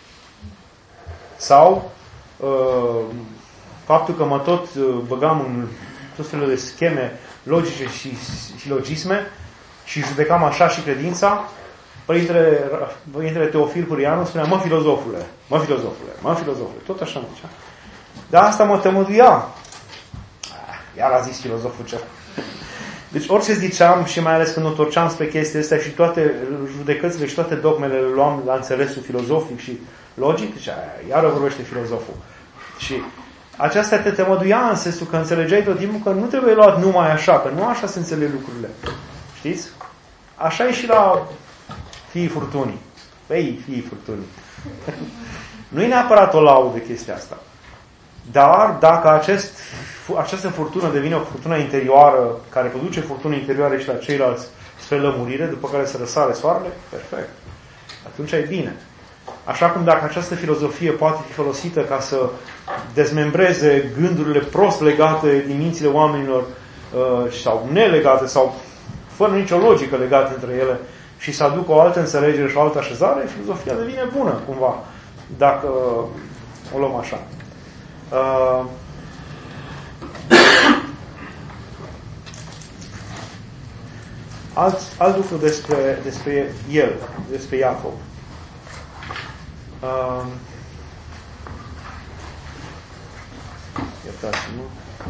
[SPEAKER 1] Sau uh, faptul că mă tot uh, băgam în tot felul de scheme logice și, și logisme și judecam așa și credința, Părintele, Părintele Teofil Purianu spunea, mă filozofule, mă filozofule, mă filozofule, tot așa mă zicea. Dar asta mă tămăduia. Iar a zis filozoful ceva. Deci orice ziceam și mai ales când o torceam spre chestia astea și toate judecățile și toate dogmele le luam la înțelesul filozofic și logic, zicea, iară vorbește filozoful. Și aceasta te tămăduia în sensul că înțelegeai tot timpul că nu trebuie luat numai așa, că nu așa se înțeleg lucrurile. Știți? Așa e și la fiii furtunii. Păi, fiii furtunii. Nu e neapărat o laudă chestia asta. Dar dacă acest, această furtună devine o furtună interioară, care produce furtună interioară și la ceilalți spre lămurire, după care se răsare soarele, perfect. Atunci e bine. Așa cum dacă această filozofie poate fi folosită ca să dezmembreze gândurile prost legate din mințile oamenilor uh, sau nelegate sau fără nicio logică legată între ele și să aducă o altă înțelegere și o altă așezare, filozofia devine bună cumva, dacă uh, o luăm așa. Uh, alt, alt lucru despre, despre el, despre Iacov. Uh, iertați-mă.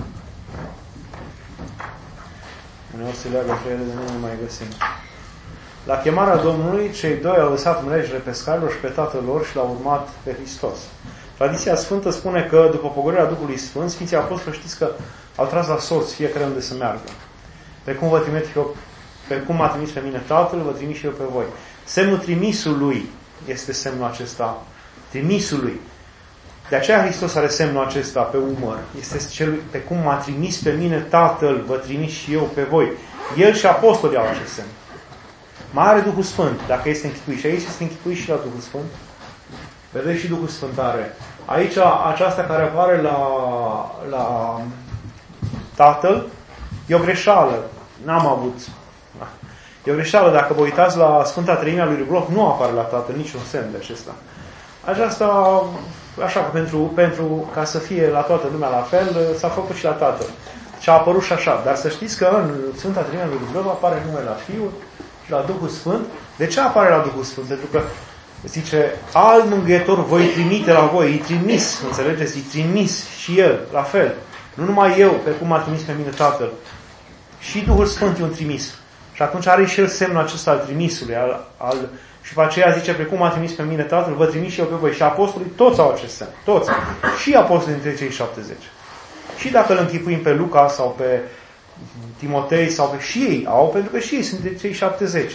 [SPEAKER 1] Uneori se leagă între ele de nu mai găsim. La chemarea Domnului, cei doi au lăsat mrejele pescarilor și pe tatăl lor și l-au urmat pe Hristos. Tradiția Sfântă spune că, după pogorârea Duhului Sfânt, Sfinții Apostoli, știți că au tras la sorți fiecare unde să meargă. Pe cum, vă trimit eu, pe cum m-a trimis pe mine Tatăl, vă trimit și eu pe voi. Semnul trimisului este semnul acesta. Trimisului. De aceea Hristos are semnul acesta pe umăr. Este cel pe cum m-a trimis pe mine Tatăl, vă trimis și eu pe voi. El și apostolii au acest semn. Mai are Duhul Sfânt, dacă este închipuit. Și aici este închipuit și la Duhul Sfânt. Vedeți, și Duhul Sfânt are. Aici, aceasta care apare la, la Tatăl, e o greșeală. N-am avut. E o greșeală. Dacă vă uitați la Sfânta Treimea lui Ribloch, nu apare la Tatăl niciun semn de acesta. Aceasta, așa că pentru, pentru ca să fie la toată lumea la fel, s-a făcut și la Tatăl. Și a apărut și așa. Dar să știți că în Sfânta Treimea lui Ribloch apare numele la Fiul și la Duhul Sfânt. De ce apare la Duhul Sfânt? Pentru că zice, alt mângâietor voi trimite la voi, îi trimis, înțelegeți? Îi trimis și El, la fel. Nu numai eu, pe cum m-a trimis pe mine Tatăl. Și Duhul Sfânt e un trimis. Și atunci are și El semnul acesta al trimisului. Al, al, și pe aceea zice, pe cum m-a trimis pe mine Tatăl, vă trimis și eu pe voi. Și apostolii toți au acest semn. Toți. Și apostolii dintre cei șaptezeci. Și dacă îl închipuim pe Luca sau pe Timotei sau pe și ei au, pentru că și ei sunt de cei șaptezeci.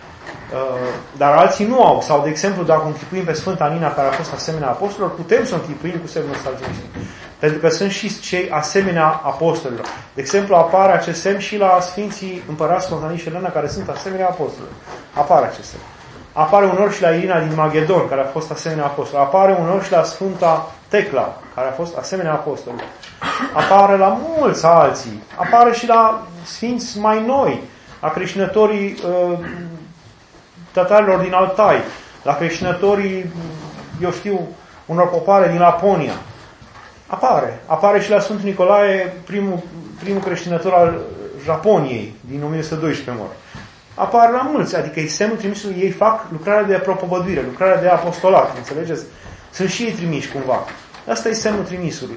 [SPEAKER 1] Dar alții nu au. Sau, de exemplu, dacă închipuim pe Sfânta Nina, care a fost asemenea apostolilor, putem să închipuim cu semnul ăsta al trimisului. Pentru că sunt și cei asemenea apostolilor. De exemplu, apare acest semn și la Sfinții Împărați Constantin și Elena, care sunt asemenea apostolilor. Apare acest semn. Apare unor și la Irina din Magedon, care a fost asemenea apostol. Apare unor și la Sfânta Tecla, care a fost asemenea apostol. Apare la mulți alții. Apare și la sfinți mai noi, la creștinătorii uh, tătarilor din Altai, la creștinătorii, eu știu, unor popoare din Laponia. Apare. Apare și la Sfântul Nicolae, primul, primul creștinător al Japoniei, din o mie o sută doisprezece mor. Apare la mulți, adică e semnul trimisului, ei fac lucrarea de propovăduire, lucrarea de apostolat, înțelegeți? Sunt și ei trimiși cumva. Asta e semnul trimisului.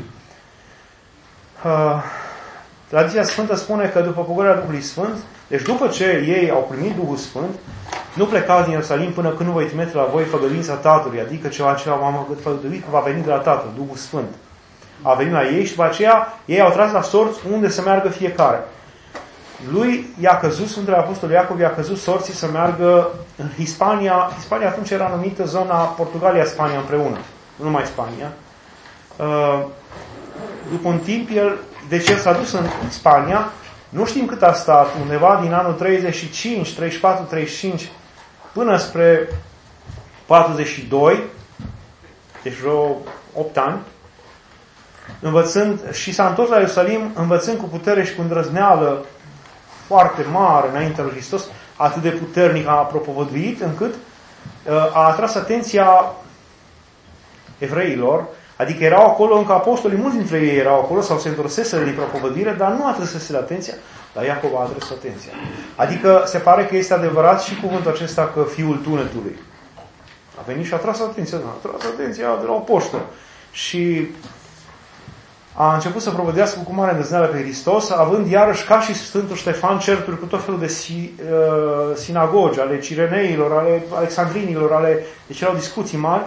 [SPEAKER 1] Uh, Tradiția Sfântă spune că după pogorârea Duhului Sfânt, deci după ce ei au primit Duhul Sfânt, nu plecați din Ierusalim până când nu voi trimite la voi făgăduința Tatălui, adică ceva ce v-am făgăduit va veni de la Tatăl, Duhul Sfânt. A venit la ei și după aceea ei au tras la sorți unde să meargă fiecare. Lui i-a căzut, Sfântele Apostolului Iacov i-a căzut sorții să meargă în Hispania. Hispania atunci era numită zona Portugalia-Spania împreună, nu numai Spania. După un timp, el, deci el s-a dus în Spania, nu știm cât a stat, undeva din anul treizeci și cinci, treizeci și patru, treizeci și cinci, până spre patruzeci și doi, deci vreo opt ani, învățând, și s-a întors la Ierusalim, învățând cu putere și cu îndrăzneală foarte mare înaintea lui Hristos, atât de puternic a propovăduit, încât a atras atenția evreilor, adică erau acolo încă apostolii, mulți dintre ei erau acolo sau se întorseseră din propovăduire, dar nu atrăsese atenția, dar Iacov a atras atenția. Adică se pare că este adevărat și cuvântul acesta că fiul tunetului. A venit și a atras atenția, a atras atenția de la apostol. Și a început să propovădească cu mare îndrăzneală pe Hristos, având iarăși ca și Sfântul Ștefan certuri cu tot felul de si, uh, sinagogi, ale cireneilor, ale alexandrinilor, ale... deci erau discuții mari.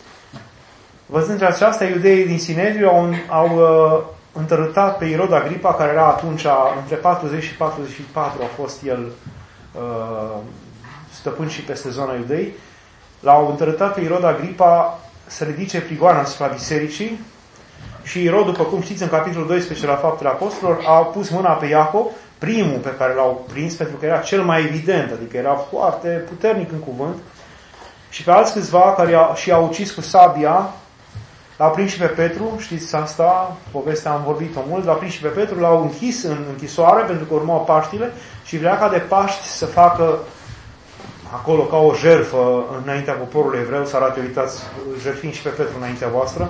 [SPEAKER 1] Văzând aceasta, iudeii din Sinedriu au, au uh, întărâtat pe Irod Agripa, care era atunci între patruzeci și patruzeci și patru, a fost el uh, stăpân și peste zona iudei. L-au întărâtat pe Irod Agripa să ridice prigoana asupra bisericii și Irod, după cum știți, în capitolul doisprezece la Faptele Apostolilor, a pus mâna pe Iacov, primul pe care l-au prins, pentru că era cel mai evident, adică era foarte puternic în cuvânt, și pe alți câțiva care i-au, și i-au ucis cu sabia. L-au prins și pe Petru, știți asta, povestea am vorbit-o mult, l-au prins și pe Petru, l-au închis în închisoare pentru că urmau Paștile și vrea ca de Paști să facă acolo ca o jertfă înaintea poporului evreu, să arate, uitați, jertfind și pe Petru înaintea voastră.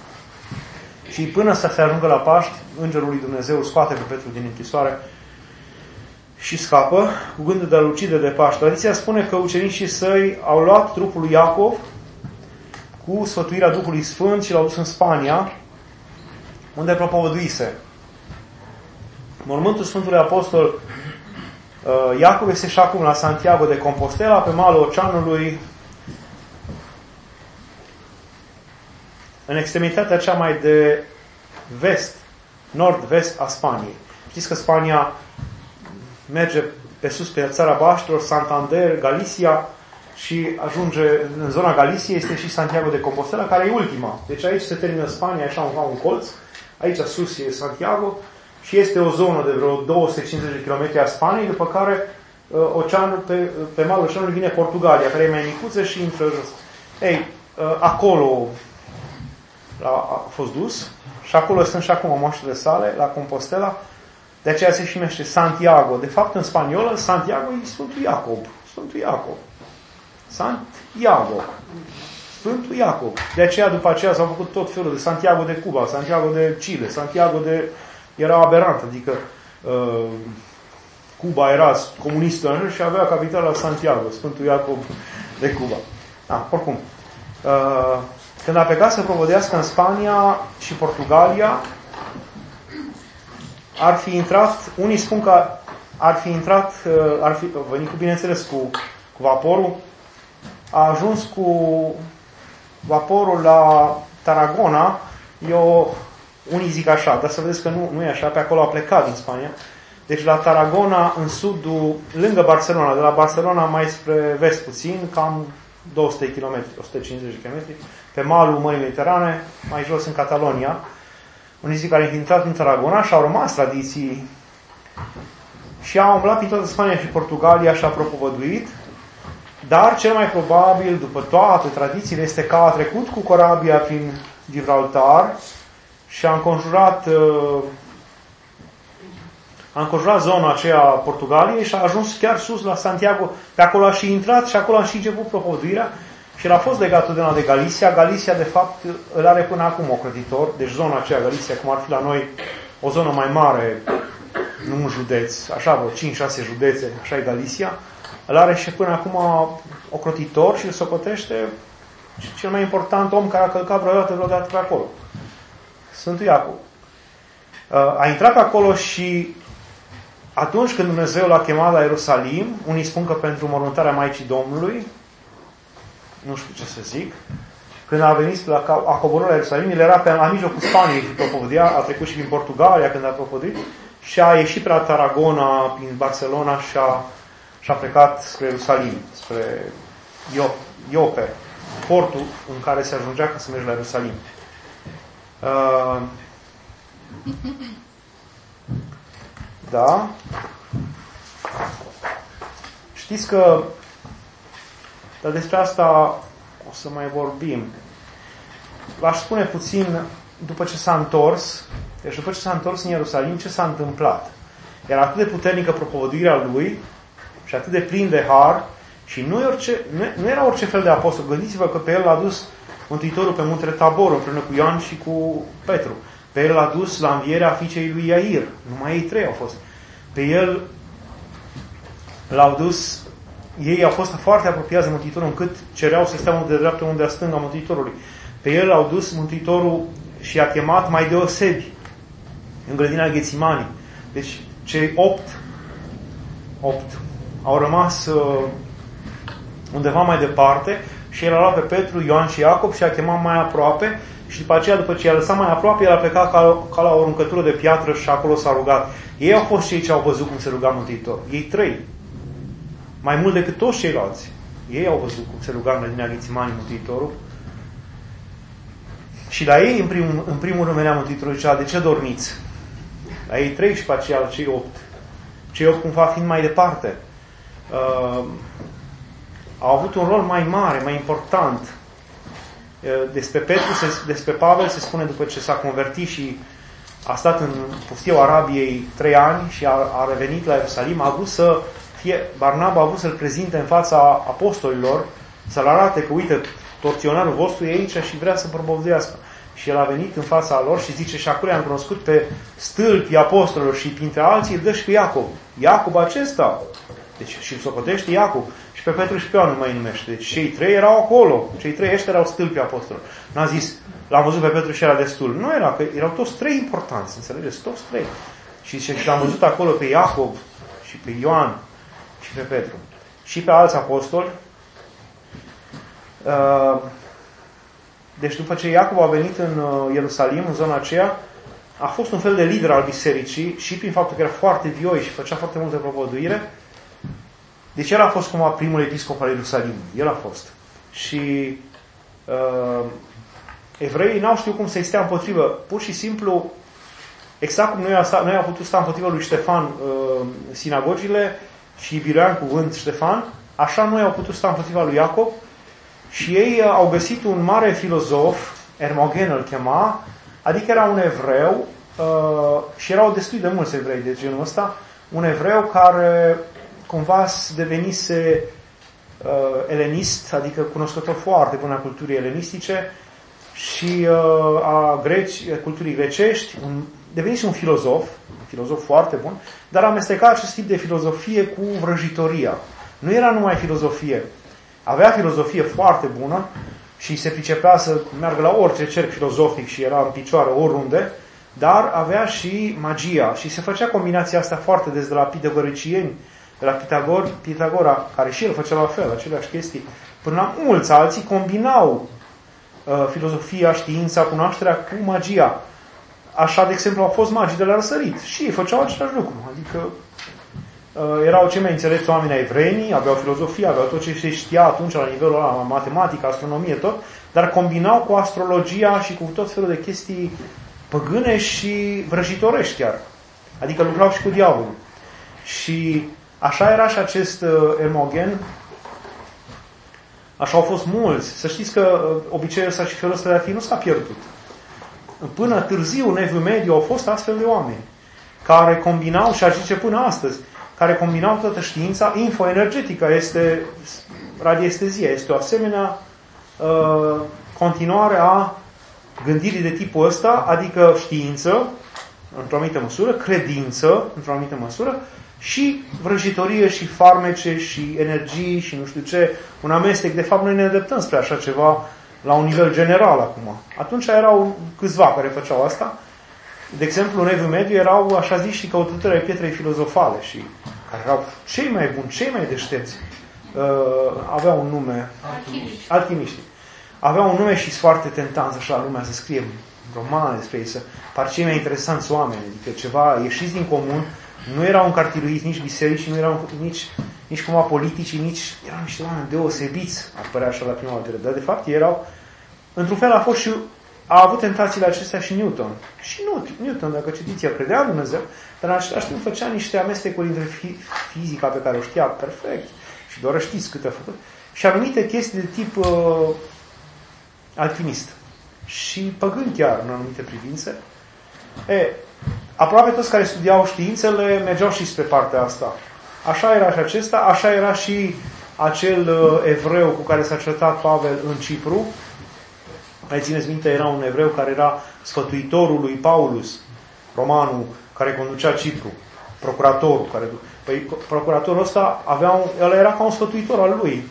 [SPEAKER 1] Și până să se ajungă la Paști, Îngerul lui Dumnezeu scoate pe Petru din închisoare și scapă cu gândul de a-l ucide de Paști. Tradiția spune că ucenicii săi au luat trupul lui Iacov cu sfătuirea Duhului Sfânt și l-au dus în Spania, unde propovăduise. Mormântul Sfântului Apostol uh, Iacov este și acum la Santiago de Compostela, pe malul oceanului, în extremitatea cea mai de vest, nord-vest a Spaniei. Știți că Spania merge pe sus pe țara Baștilor, Santander, Galicia, și ajunge în zona Galiciei, este și Santiago de Compostela, care e ultima. Deci aici se termină Spania, așa un, un colț, aici sus e Santiago și este o zonă de vreo două sute cincizeci de kilometri a Spaniei, după care uh, oceanul, pe, pe malul oceanului vine Portugalia, care e mai micuță și intră jos. Ei, uh, acolo a, a fost dus și acolo sunt și acum moaștele sale, la Compostela, de aceea se și numește Santiago. De fapt, în spaniolă, Santiago e Sfântul Iacob. Sfântul Iacob. Santiago. Sfântul Iacob. De aceea, după aceea, s-au făcut tot felul de Santiago de Cuba, Santiago de Chile, Santiago de... Era aberant, adică uh, Cuba era comunistă și avea capitala Santiago, Sfântul Iacob de Cuba. Ah, oricum. Uh, când a plecat să propovădească în Spania și Portugalia, ar fi intrat, unii spun că ar fi intrat, ar fi venit cu, bineînțeles, cu, cu vaporul, a ajuns cu vaporul la Tarragona, eu, unii zic așa, dar să vedeți că nu, nu e așa, pe acolo a plecat din Spania. Deci la Tarragona, în sudul, lângă Barcelona, de la Barcelona mai spre vest puțin, cam două sute de kilometri, o sută cincizeci de kilometri, pe malul Mării Mediterane, mai jos în Catalonia. Unii zic că au intrat în Tarragona și au rămas tradiții și au umblat prin toată Spania și Portugalia și a propovăduit, dar cel mai probabil, după toate tradițiile, este că a trecut cu corabia prin Gibraltar și a înconjurat uh, a înconjurat zona aceea a Portugaliei și a ajuns chiar sus la Santiago. Pe acolo a și intrat și acolo a și început propovăduirea și el a fost legat totdeauna de Galicia. Galicia, de fapt, îl are până acum ocrotitor. Deci zona aceea, Galicia, cum ar fi la noi o zonă mai mare, nu un județ, așa vreo cinci șase județe, așa e Galicia, îl are și până acum ocrotitor și îl socotește cel mai important om care a călcat vreodată, vreodată pe acolo. Sfântul Iacob. A intrat pe acolo și atunci când Dumnezeu l-a chemat la Ierusalim, unii spun că pentru mormântarea Maicii Domnului, nu știu ce să zic, când a venit la, a coborât la Ierusalim, el era pe la mijlocul Spaniei și propovădea, a trecut și prin Portugalia când a propovăduit și a ieșit pe la Tarragona, prin Barcelona și a, și a plecat spre Ierusalim, spre Iope, portul în care se ajungea ca să mergi la Ierusalim. Uh, da. Știți că, dar despre asta o să mai vorbim. V-aș spune puțin, după ce s-a întors, deci după ce s-a întors în Ierusalim, ce s-a întâmplat? Era atât de puternică propovăduirea lui și atât de plin de har și nu, orice, nu, nu era orice fel de apostol. Gândiți-vă că pe el l-a dus Mântuitorul pe muntele Tabor împreună cu Ioan și cu Petru. Pe el l-a dus la învierea fiicei lui Iair. Numai ei trei au fost. Pe el l-au dus, ei au fost foarte apropiați de Mântuitorul încât cereau să stea unde de dreapta, unde de stânga Mântuitorului. Pe el l-au dus Mântuitorul și a chemat mai deosebi în grădina Ghețimani. Deci cei opt, opt au rămas uh, undeva mai departe și el a luat pe Petru, Ioan și Iacob și a chemat mai aproape și după aceea, după ce i-a lăsat mai aproape, el a plecat ca, ca la o aruncătură de piatră și acolo s-a rugat. Ei au fost cei ce au văzut cum se ruga Mântuitor. Ei trei. Mai mult decât toți ceilalți. Ei au văzut cum se ruga în grădina Ghețimani Mântuitorul. Și la ei, în primul, în primul rând, venea Mântuitorul, zicea, de ce dormiți? La ei trei și pe aceea cei opt. Cei opt cumva fiind mai departe. Uh, au avut un rol mai mare, mai important. Despre Petru, despre Pavel se spune după ce s-a convertit și a stat în pustiul Arabiei trei ani și a, a revenit la Ierusalim, a vrut să fie, Barnaba a vrut să-l prezinte în fața apostolilor, să-l arate că, uite, torționarul vostru e aici și vrea să propovăduiască. Și el a venit în fața lor și zice, și acolo am cunoscut pe stâlpii apostolilor și printre alții îl dă și pe Iacob. Iacob acesta. Deci și îl socotește Iacob. Și pe Petru și pe Ioan nu mai numește. Deci cei trei erau acolo. Cei trei ăștia erau stâlpii apostolilor. N-a zis, l-am văzut pe Petru și era destul. Nu era, că erau toți trei importanți. Înțelegeți? Toți trei. Și, și l-am văzut acolo pe Iacob și pe Ioan și pe Petru. Și pe alți apostoli. Deci după ce Iacob a venit în Ierusalim, în zona aceea, a fost un fel de lider al bisericii și prin faptul că era foarte vioi și făcea foarte multă propovăduire. Deci el a fost cumva primul episcop al Ierusalimului. El a fost. Și uh, evreii n-au știut cum să-i stea împotrivă. Pur și simplu, exact cum noi a, noi a putut sta împotriva lui Ștefan uh, sinagogile și biruia în cuvânt Ștefan, așa noi au putut sta împotriva lui Iacob și ei uh, au găsit un mare filozof, Hermogen îl chema, adică era un evreu uh, și erau destui de mulți evrei de genul ăsta, un evreu care cumva devenise uh, elenist, adică cunoscător foarte bun a culturii elenistice și uh, a greci, culturii grecești, un, devenise un filozof, un filozof foarte bun, dar amesteca acest tip de filozofie cu vrăjitoria. Nu era numai filozofie. Avea filozofie foarte bună și se pricepea să meargă la orice cerc filozofic și era în picioare oriunde, dar avea și magia și se făcea combinația asta foarte des de la pitagoricieni, de la Pitagor, Pitagora, care și el făcea la fel, aceleași chestii, până la mulți alții combinau uh, filozofia, știința, cunoașterea cu magia. Așa, de exemplu, au fost magii de la răsărit și ei făceau același lucru. Adică uh, erau cei mai înțelepți oameni ai vremii, aveau filozofie, aveau tot ce se știa atunci la nivelul ăla, matematică, astronomie, tot, dar combinau cu astrologia și cu tot felul de chestii păgâne și vrăjitorești chiar. Adică lucrau și cu diavolul. Și așa era și acest uh, Hermogen. Așa au fost mulți. Să știți că uh, obiceiul ăsta și felul ăsta de a fi nu s-a pierdut. Până târziu, în Evul Mediu, au fost astfel de oameni care combinau, și aș zice până astăzi, care combinau toată știința. Infoenergetica este radiestezia, este o asemenea uh, continuare a gândirii de tipul ăsta, adică știință, într-o anumită măsură, credință, într-o anumită măsură, și vrăjitorie și farmece și energii și nu știu ce, un amestec. De fapt, noi ne îndreptăm spre așa ceva la un nivel general acum. Atunci erau câțiva care făceau asta. De exemplu, în Evul Mediu erau, așa zis, și căutători ai pietrei filozofale și care erau cei mai buni, cei mai deștepți. Uh, aveau un nume. Alchimiști. Alchimiști. Aveau un nume și foarte tentant, așa, lumea să scrie romane despre ei, să par cei mai interesanți oameni, adică ceva ieșiți din comun. Nu erau încartiluiți nici biserici, nu erau nici, nici cumva politici, nici erau niște oameni deosebiți, ar părea așa la prima vedere. Dar de fapt erau, într-un fel a fost și, a avut tentațiile acestea și Newton. Și nu, Newton, dacă citiți, el credea în Dumnezeu, dar în același timp făcea niște amestecuri între fizica pe care o știa perfect și doar știți câte a făcut, și anumite chestii de tip uh, alchimist. Și păgân chiar în anumite privințe. E, aproape toți care studiau științele mergeau și spre partea asta. Așa era și acesta, așa era și acel uh, evreu cu care s-a certat Pavel în Cipru. Mai țineți minte, era un evreu care era sfătuitorul lui Paulus, romanul care conducea Cipru, procuratorul. Care, păi, procuratorul ăsta avea un, el era ca un sfătuitor al lui.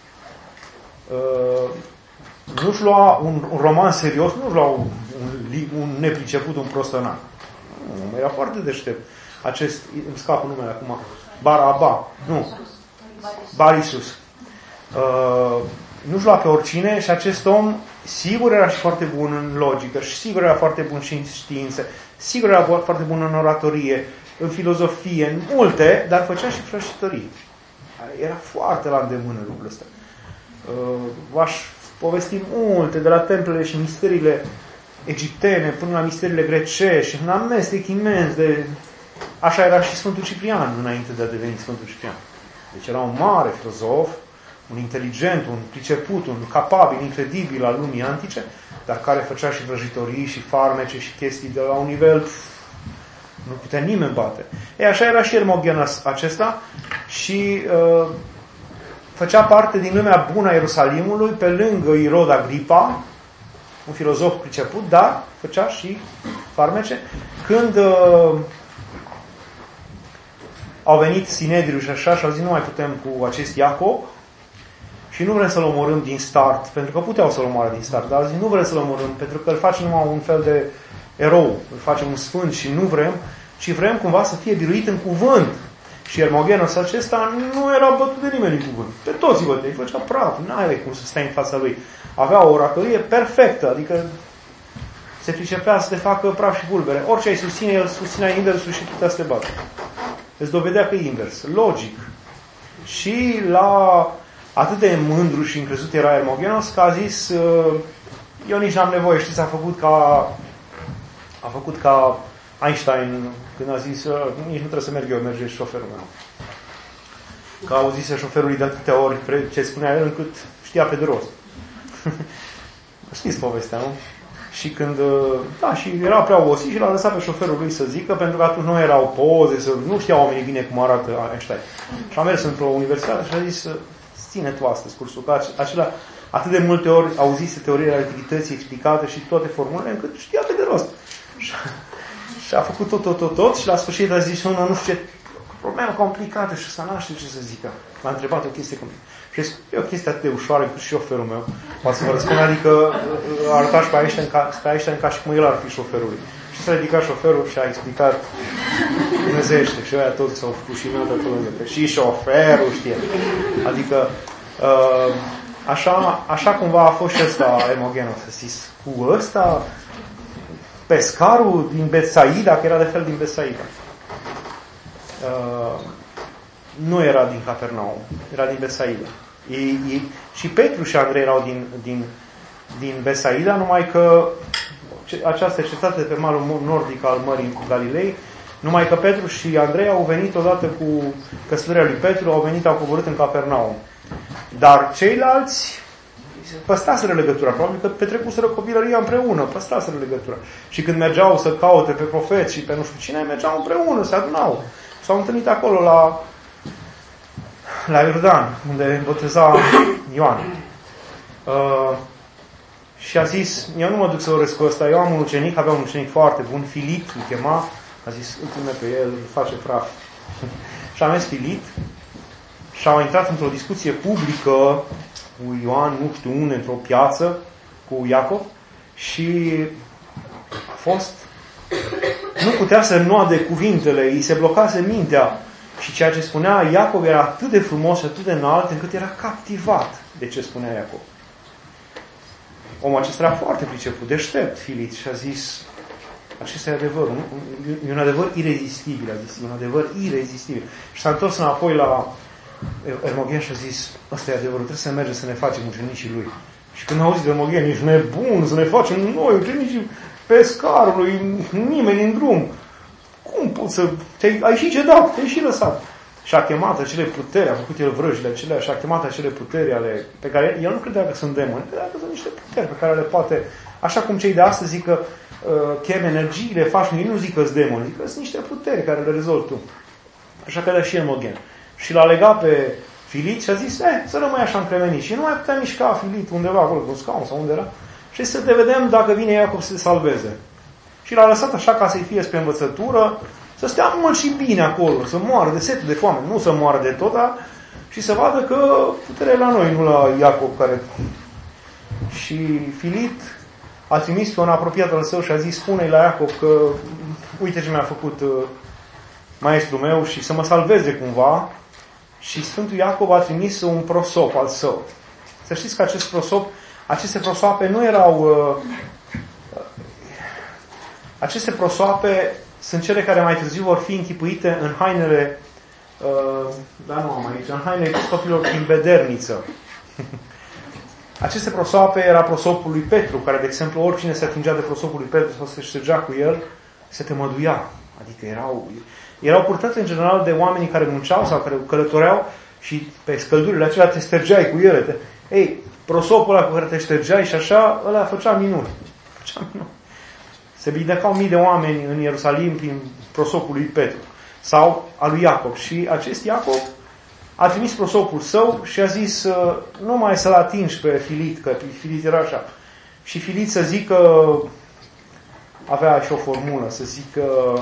[SPEAKER 1] Uh, nu-și lua un, un roman serios, nu-și lua un, un, un nepriceput, un prostănar. Nu, era foarte deștept. Acest, îmi scapă numele acum, Baraba, nu, Barisus. Uh, nu-și lua pe oricine și acest om sigur era și foarte bun în logică, și sigur era foarte bun și în științe, sigur era foarte bun în oratorie, în filozofie, în multe, dar făcea și vrăjitorie. Era foarte la îndemână lucrul ăsta. Uh, v-aș povesti multe, de la templele și misteriile egiptene până la misteriile grecești, un amestec imens de... Așa era și Sfântul Ciprian înainte de a deveni Sfântul Ciprian. Deci era un mare filozof, un inteligent, un priceput, un capabil, incredibil al lumii antice, dar care făcea și vrăjitorii și farmece și chestii de la un nivel pf, nu putea nimeni bate. E, așa era și Hermogen acesta și uh, făcea parte din lumea bună a Ierusalimului, pe lângă Irod Agripa, un filozof priceput, dar făcea și farmece. Când uh, au venit Sinedriu și așa și au zis, nu mai putem cu acest Iacob și nu vrem să-l omorâm din start, pentru că puteau să-l omoare din start, dar au zis, nu vrem să-l omorâm, pentru că îl facem numai un fel de erou, îl facem un sfânt și nu vrem, ci vrem cumva să fie biruit în cuvânt. Și Hermogenos acesta nu era bătut de nimeni în cuvânt. Pe toți îi bătei, făcea praf, n-ai cum să stai în fața lui. Avea o oratorie perfectă, adică se pricepea să te facă praf și pulbere. Orice ai susține, el susținea inversul și putea să te bată. Îți dovedea că e invers. Logic. Și la atât de mândru și încrezut era Hermogenos că a zis, eu nici n-am nevoie, știți, a făcut ca a făcut ca Einstein când a zis, nici nu trebuie să merg eu, merge șoferul meu. Că auzise șoferului de atâtea ori ce spunea el încât știa pe de rost. Știți povestea, nu? Și când, da, și era prea obosit și l-a lăsat pe șoferul lui să zică, pentru că atunci nu erau poze, să, nu știau oamenii bine cum arată Einstein. Și a mers într-o universitate și a zis, ține tu astăzi cursul, că acela atât de multe ori auzise teoria relativității explicate și toate formulele, încât știa pe de rost. Și, și a făcut tot, tot, tot, tot și la sfârșit a zis una, nu știu ce, problemă complicată și să n-a știu ce să zică. M-a întrebat o chestie complicată. Și zis, e o chestie atât de ușoară încât și șoferul meu poate să vă răspund, adică arăta și pe Einstein ca, pe Einstein ca și cum el ar fi șoferul lui. Și s-a ridicat șoferul și a explicat dumnezeiește și ăia toți s-au făcut și notă tot și șoferul știe. Adică uh, așa, așa cumva a fost și ăsta Hermogenos, să zis, cu ăsta pescarul din Betsaida, că era de fel din Betsaida. Uh, nu era din Capernaum, era din Betsaida. Ei, ei, și Petru și Andrei erau din, din, din Betsaida, numai că această cetate de pe malul nordic al Mării Galilei, numai că Petru și Andrei au venit odată cu căsătoria lui Petru, au venit, au coborât în Capernaum. Dar ceilalți păstraseră legătura, probabil că petrecuseră copilăria împreună, păstraseră legătura. Și când mergeau să caute pe profeți și pe nu știu cine, mergeau împreună, se adunau. S-au întâlnit acolo la la Iordan, unde boteza Ioan. Uh, și a zis, eu nu mă duc să urăsc cu ăsta, eu am un ucenic, avea un ucenic foarte bun, Filip, îl chema, a zis, uite-mă pe el, îl face praf. Și a mers Filip și au intrat într-o discuție publică cu Ioan, nu știu unde, într-o piață, cu Iacov, și a fost, nu putea să nuade cuvintele, îi se blocase mintea. Și ceea ce spunea Iacov era atât de frumos și atât de înalt, încât era captivat de ce spunea Iacov. Omul acesta era foarte priceput, deștept, Filip, și a zis, acesta e adevărul, e un adevăr irezistibil, a zis, e un adevăr irezistibil. Și s-a întors înapoi la Hermogen și a zis, ăsta e adevărul, trebuie să mergem să ne facem ucenicii lui. Și când a auzit de Hermogen, ești nebun, să ne facem noi ucenicii pescarului, nimeni în drum. Cum poți să... Te-ai, ai și cedat, te-ai și lăsat. Și a chemat acele puteri, a făcut el vrăjile acelea și a chemat acele puteri ale, pe care el nu credea că sunt demoni, credea că sunt niște puteri pe care le poate, așa cum cei de astăzi zic că uh, chem energiile, faci, nu zic că sunt demoni, zic că sunt niște puteri care le rezolvi tu. Așa că și Hermogen. Și l-a legat pe Filip și a zis, eh, să rămâi așa încremenit. Și nu mai putea mișca Filip undeva acolo, cu un scaun sau unde era, și să te vedem dacă vine Iacov să se salveze. Și l-a lăsat așa ca să-i fie spre învățătură, să stea mult și bine acolo, să moară de sete, de foame, nu să moară de tot, dar și să vadă că puterea e la noi, nu la Iacov. Care... Și Filip a trimis pe un apropiat al său și a zis, spune-i la Iacov că uite ce mi-a făcut uh, maestrul meu și să mă salveze cumva. Și Sfântul Iacov a trimis un prosop al său. Să știți că acest prosop, aceste prosoape nu erau... Uh, Aceste prosoape sunt cele care mai târziu vor fi închipuite în hainele, uh, da, nu am aici, în hainele episcopilor din Bederniță. Aceste prosoape era prosopul lui Petru, care, de exemplu, oricine se atingea de prosopul lui Petru sau se ștergea cu el, se temăduia. Adică erau, erau purtate în general de oamenii care munceau sau care călătoreau și pe scăldurile acelea te ștergeai cu ele. Te... Ei, prosopul ăla cu care te ștergeai și așa, ăla făcea minuni. Făcea minuni. Se vindecau mii de oameni în Ierusalim prin prosopul lui Petru sau al lui Iacov. Și acest Iacov a trimis prosopul său și a zis nu mai să-l atingi pe Filip, că Filip era așa. Și Filip să zică, avea și o formulă, să zică,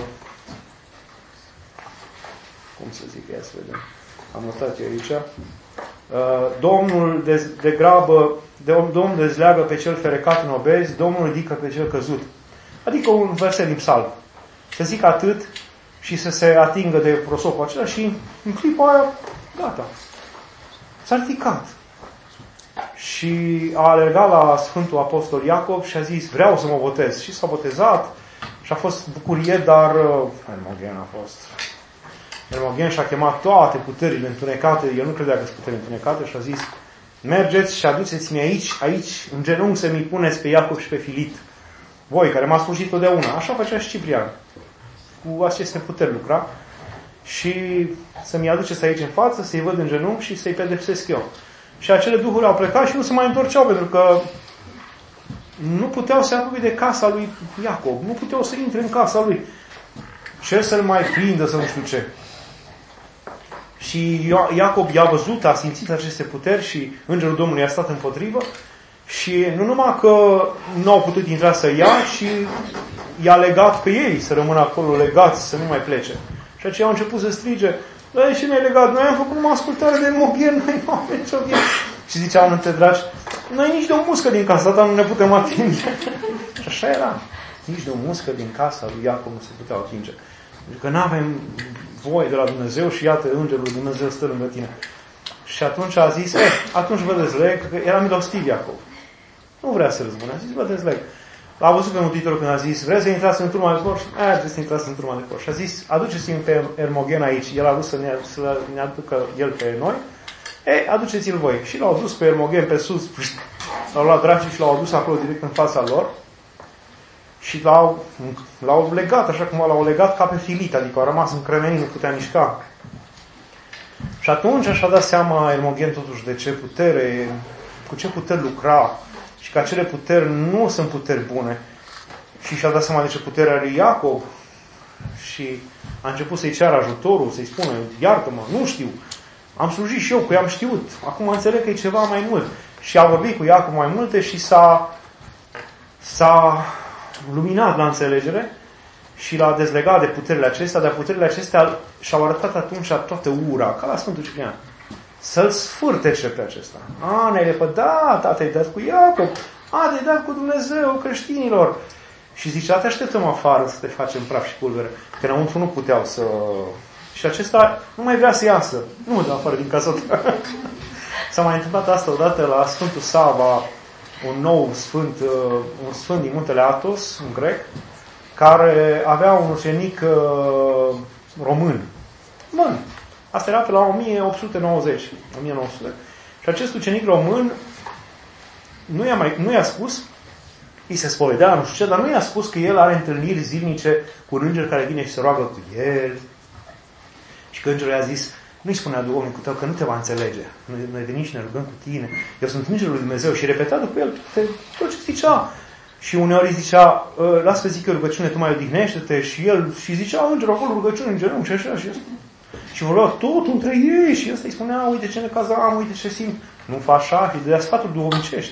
[SPEAKER 1] cum să zic, ia să vedem, am notat eu aici, Domnul de, de grabă, de, Domnul dezleagă pe cel ferecat în obezi, Domnul ridică pe cel căzut. Adică un verset din psalm. Să zic atât și să se atingă de prosopul acela și în clipa aia, gata. S-a ridicat. Și a alergat la Sfântul Apostol Iacov și a zis, vreau să mă botez. Și s-a botezat și a fost bucurie, dar Hermogen a fost Ermogen și-a chemat toate puterile întunecate, el nu credea că sunt puteri întunecate, și a zis, mergeți și aduceți-mi aici, aici, în genunchi să mi puneți pe Iacov și pe Filit. Voi, care m-ați slujit totdeauna. Așa făcea și Ciprian. Cu aceste puteri lucra. Și să-mi aduceți aici în față, să-i văd în genunchi și să-i pedepsesc eu. Și acele duhuri au plecat și nu se mai întorceau, pentru că nu puteau să se apropie de casa lui Iacov. Nu puteau să intre în casa lui. Și el să-l mai prindă, să nu știu ce. Și Iacov i-a văzut, a simțit aceste puteri și Îngerul Domnului a stat împotrivă. Și nu numai că nu au putut intra să ia, ci i-a legat pe ei să rămână acolo legați, să nu mai plece. Și aceia au început să strige, băi, și ne-ai legat, noi am făcut numai ascultare de Ermogen, noi nu avem nicio viață. Și ziceau între dragi, noi nici de o muscă din casa ta nu ne putem atinge. Și așa era. Nici de o muscă din casa lui Iacov nu se putea atinge. Pentru că nu avem voie de la Dumnezeu și iată, Îngerul lui Dumnezeu stă lângă tine. Și atunci a zis, eh, atunci vă dezleg, că era milostiv Iacov. Nu vrea să răzbune, a zis, vă dezleg. L-a văzut pe Mântuitorul când a zis, vreți să intrați în turma de cor? Aia, trebuie să intrați în turma de cor. Și a zis, aduceți-mi pe Ermogen aici. El a vrut să ne, să ne aducă el pe noi. E, aduceți-l voi. Și l-au dus pe Ermogen pe sus. L-au luat dracii și l-au adus acolo direct în fața lor. Și l-au, l-au legat, așa cum l-au legat ca pe Filit. Adică au rămas încremenit, nu putea mișca. Și atunci și-a dat seama Ermogen totuși de ce putere, cu ce puteri lucra. Și că acele puteri nu sunt puteri bune. Și și-a dat seama de ce putere are Iacov. Și a început să-i ceară ajutorul, să-i spună, iartă-mă, nu știu. Am slujit și eu cu i-am știut. Acum înțeleg că e ceva mai mult. Și a vorbit cu Iacov mai multe și s-a, s-a luminat la înțelegere și l-a dezlegat de puterile acestea, dar puterile acestea și-au arătat atunci toată ura, ca la Sfântul Ciprian. Să-l sfârtece pe acesta. A, ne-ai lepădat, da, te-ai dat cu Iacov, a, te-ai dat cu Dumnezeu creștinilor. Și zice, te așteptăm afară să te facem praf și pulbere. Că înăuntru nu puteau să... Și acesta nu mai vrea să iasă. Nu de afară din casa ta. S-a mai întâmplat asta odată la Sfântul Sava, un nou sfânt, un sfânt din muntele Athos, un grec, care avea un ucenic uh, român. Român. Asta era pe la o mie opt sute nouăzeci, o mie nouă sute. Și acest ucenic român nu i-a, mai, nu i-a spus, îi se spovedea, nu știu ce, dar nu i-a spus că el are întâlniri zilnice cu un înger care vine și se roagă cu el. Și că îngerul i-a zis, nu-i spunea duhovnicul tău că nu te va înțelege. Noi, noi venim și ne rugăm cu tine. Eu sunt îngerul lui Dumnezeu. Și repeta după el tot ce zicea. Și uneori zicea, las că zic eu rugăciune, tu mai odihnește-te. Și el și zicea, îngerul acolo rugăciune în genunchi și așa și asta. Și vorbea tot între ei și ăsta îi spunea, uite ce necaz am, uite ce simt. Nu fa așa și dădea sfaturi duhovnicești.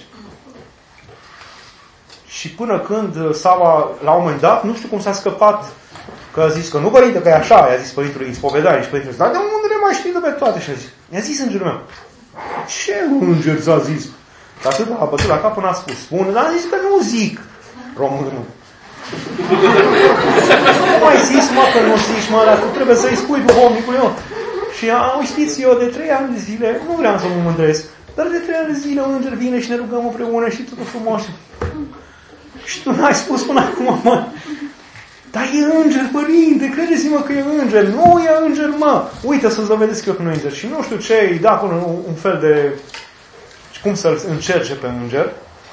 [SPEAKER 1] Și până când Sava, la un moment dat, nu știu cum s-a scăpat, că a zis că nu, părinte, că e așa, i-a zis părintele ispovedare și părintele, dar de unde le mai știi de pe toate? Și a zis, i-a zis îngerul meu. Ce înger ți-a zis? Dar atât a bătut la cap până a spus, spune, dar a zis că nu zic românul. Nu mai zis, mă, că nu zici, mă, dar tu trebuie să-i spui duhovnicul eu. Și au știți, eu de trei ani de zile, nu vreau să mă mândresc, dar de trei ani de zile un înger vine și ne rugăm împreună și totul frumos. Și tu n-ai spus până acum, mă. Dar e înger, părinte, credeți-mă că e înger. Nu e înger, mă. Uite să-ți dovedesc eu că nu e înger. Și nu știu ce, îi da până un, un fel de... cum să-l încerce pe înger.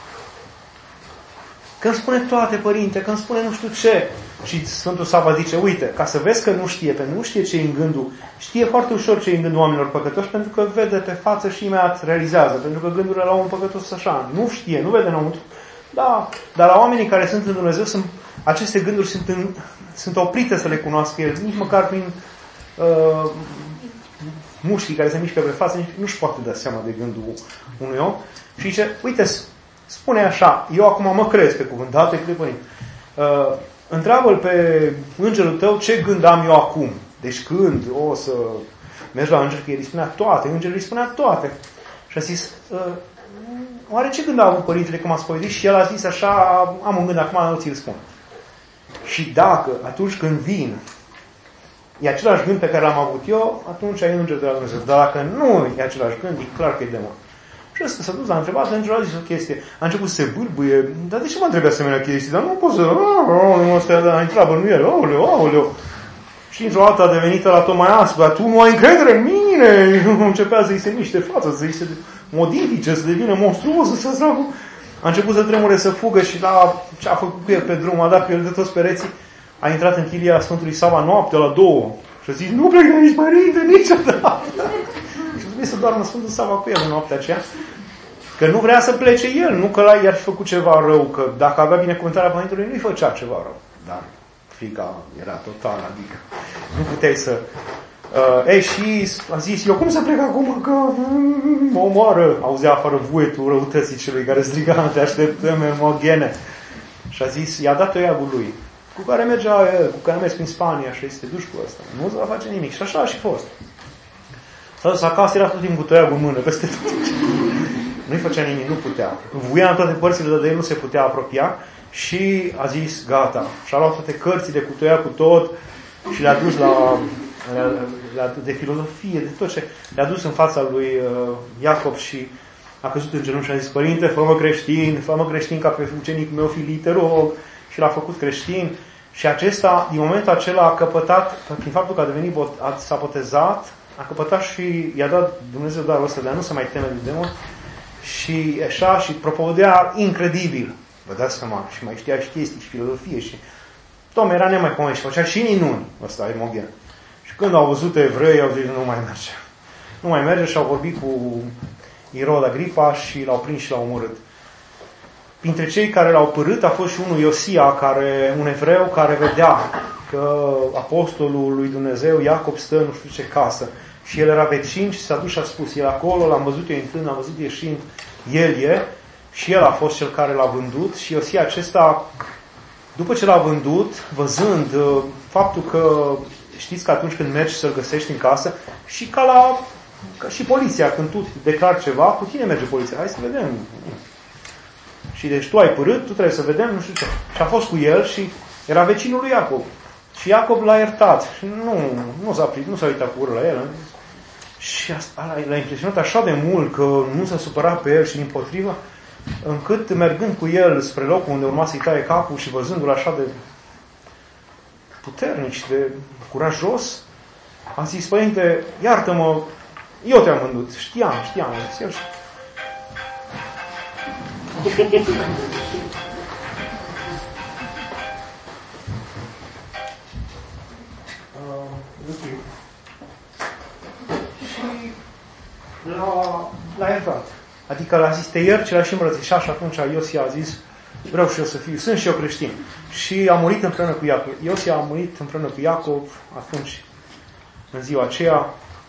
[SPEAKER 1] Că îmi spune toate, părinte, că îmi spune nu știu ce. Și Sfântul Sava zice, uite, ca să vezi că nu știe, pentru că nu știe ce e în gândul, știe foarte ușor ce e în gândul oamenilor păcătoși, pentru că vede pe față și imediat realizează. Pentru că gândurile la un păcătos așa, nu știe, nu vede înăuntru. Da, dar la oamenii care sunt în Dumnezeu, sunt, aceste gânduri sunt, în, sunt oprite să le cunoască el, nici măcar prin uh, mușchii care se mișcă pe față, nici, nu-și poate da seama de gândul unui om. Și zice, uite, spune așa, eu acum mă crez pe cuvânt, da, te cred, părinte. Uh, întreabă-l pe îngerul tău ce gând am eu acum. Deci când o să mergi la înger, că el îi spunea toate, îngerul îi spunea toate. Și a zis... Uh, oare ce gând a avut părintele că m-a spovedit? Și el a zis așa, am un gând, acum nu ți-l spun. Și dacă atunci când vin e același gând pe care l-am avut eu, atunci ai înger de la Dumnezeu. Dar dacă nu e același gând, e clar că e demon. Și ăsta s-a dus, l-a întrebat, îngerul a zis o chestie. A început să se bâlbâie, dar de ce mă întrebe asemenea chestii? Dar nu pot să... Nu mă stai, dar întreabă, nu el, aoleu, aoleu. Și într-o dată a devenit la tot mai aspru, dar tu nu ai încredere în mine! Începea să-i se miște față, să-i se modifice, să devină monstruos, să se a început să tremure, să fugă și la ce a făcut cu el pe drum, a dat pe el de toți pereții, a intrat în chilia Sfântului Sava noapte la două și a zis, nu plec de nici părinte, niciodată! Și trebuie să doarmă Sfântul Sava cu el în noaptea aceea, că nu vrea să plece el, nu că la i-ar fi făcut ceva rău, că dacă avea binecuvântarea Părintelui, nu-i făcea ceva rău. Dar frica era totală, adică nu puteai să... Uh, e, și a zis, eu cum să plec acum, că mă omoară. Auzea afară vuietul răutății celui care striga, te așteptăm, Ermogene. Și a zis, i-a dat toiagul lui, cu care mergea el, cu care a mers prin Spania și să te duci cu ăsta. Nu se va face nimic. Și așa a și fost. S-a dus acasă, era tot timpul cu toiagul în mână, peste tot. Nu-i făcea nimic, nu putea. Vuia în toate părțile, dar de el nu se putea apropia. Și a zis, gata. Și-a luat toate cărțile cu toiagul tot și le-a dus la... de filozofie, de tot ce le-a dus în fața lui uh, Iacob și a căzut în genunchi și a zis, Părinte, fă-mă creștin, fă-mă creștin ca pe ucenicul meu Filip, te rog. Și l-a făcut creștin și acesta, din momentul acela, a căpătat, prin faptul că a devenit, a, s-a botezat, a căpătat și i-a dat Dumnezeu darul ăsta de a nu se mai teme de demon și așa și propovădea incredibil. Vă dați seama, și mai știa și chestii și filozofie și Tom era nemaipomenit și făcea și minuni, ăsta e Mogen. Și când au văzut evrei, au zis, nu mai merge. Nu mai merge și au vorbit cu Irod Agripa și l-au prins și l-au omorât. Printre cei care l-au părât a fost și unul Iosia, care, un evreu care vedea că apostolul lui Dumnezeu, Iacob, stă nu știu ce casă. Și el era vecin și s-a dus și a spus, el acolo, l-am văzut eu intrând, l-am văzut ieșind, el e, și el a fost cel care l-a vândut. Și Iosia acesta, după ce l-a vândut, văzând faptul că știți că atunci când mergi să-l găsești în casă, și ca la ca și poliția, când tu declari ceva, cu tine merge poliția. Hai să vedem. Și deci tu ai părât, tu trebuie să vedem, nu știu ce. Și a fost cu el și era vecinul lui Iacob. Și Iacob l-a iertat. Și nu, nu s-a, nu s-a uitat cu ură la el. Și asta l-a impresionat așa de mult că nu s-a supărat pe el și dimpotrivă, încât mergând cu el spre locul unde urma să-i taie capul și văzându-l așa de puternic și de curajos, a zis, Părinte, iartă-mă, eu te-am vândut. Știam, știam. Zis el. Și l-a, l-a iertat. Adică l-a zis, te iert și l-a și îmbrățișat și atunci Iosia a zis, vreau și eu să fiu, sunt și eu creștin. Și a murit împreună cu Iacob. Iosia a murit împreună cu Iacob atunci, în ziua aceea.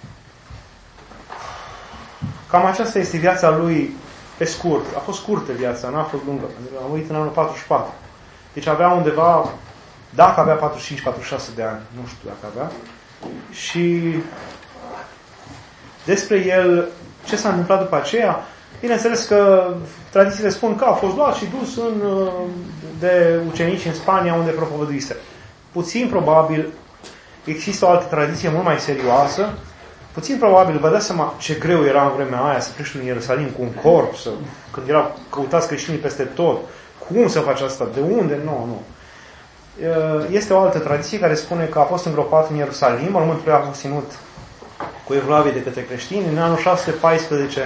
[SPEAKER 1] Cam aceasta este viața lui pe scurt. A fost scurtă viața, n-a fost lungă. A murit în anul patruzeci și patru. Deci avea undeva, dacă avea patruzeci și cinci patruzeci și șase de ani, nu știu dacă avea. Și despre el, ce s-a întâmplat după aceea, bineînțeles că tradițiile spun că a fost luat și dus în, de ucenici în Spania unde propovăduise. Puțin probabil există o altă tradiție mult mai serioasă. Puțin probabil, vă dați seama ce greu era în vremea aia să crești în Ierusalim cu un corp, să, când erau căutați creștinii peste tot. Cum să faci asta? De unde? Nu, nu. Este o altă tradiție care spune că a fost îngropat în Ierusalim, mormântul lui a fost ținut cu evlavie de către creștini. În anul șase sute paisprezece,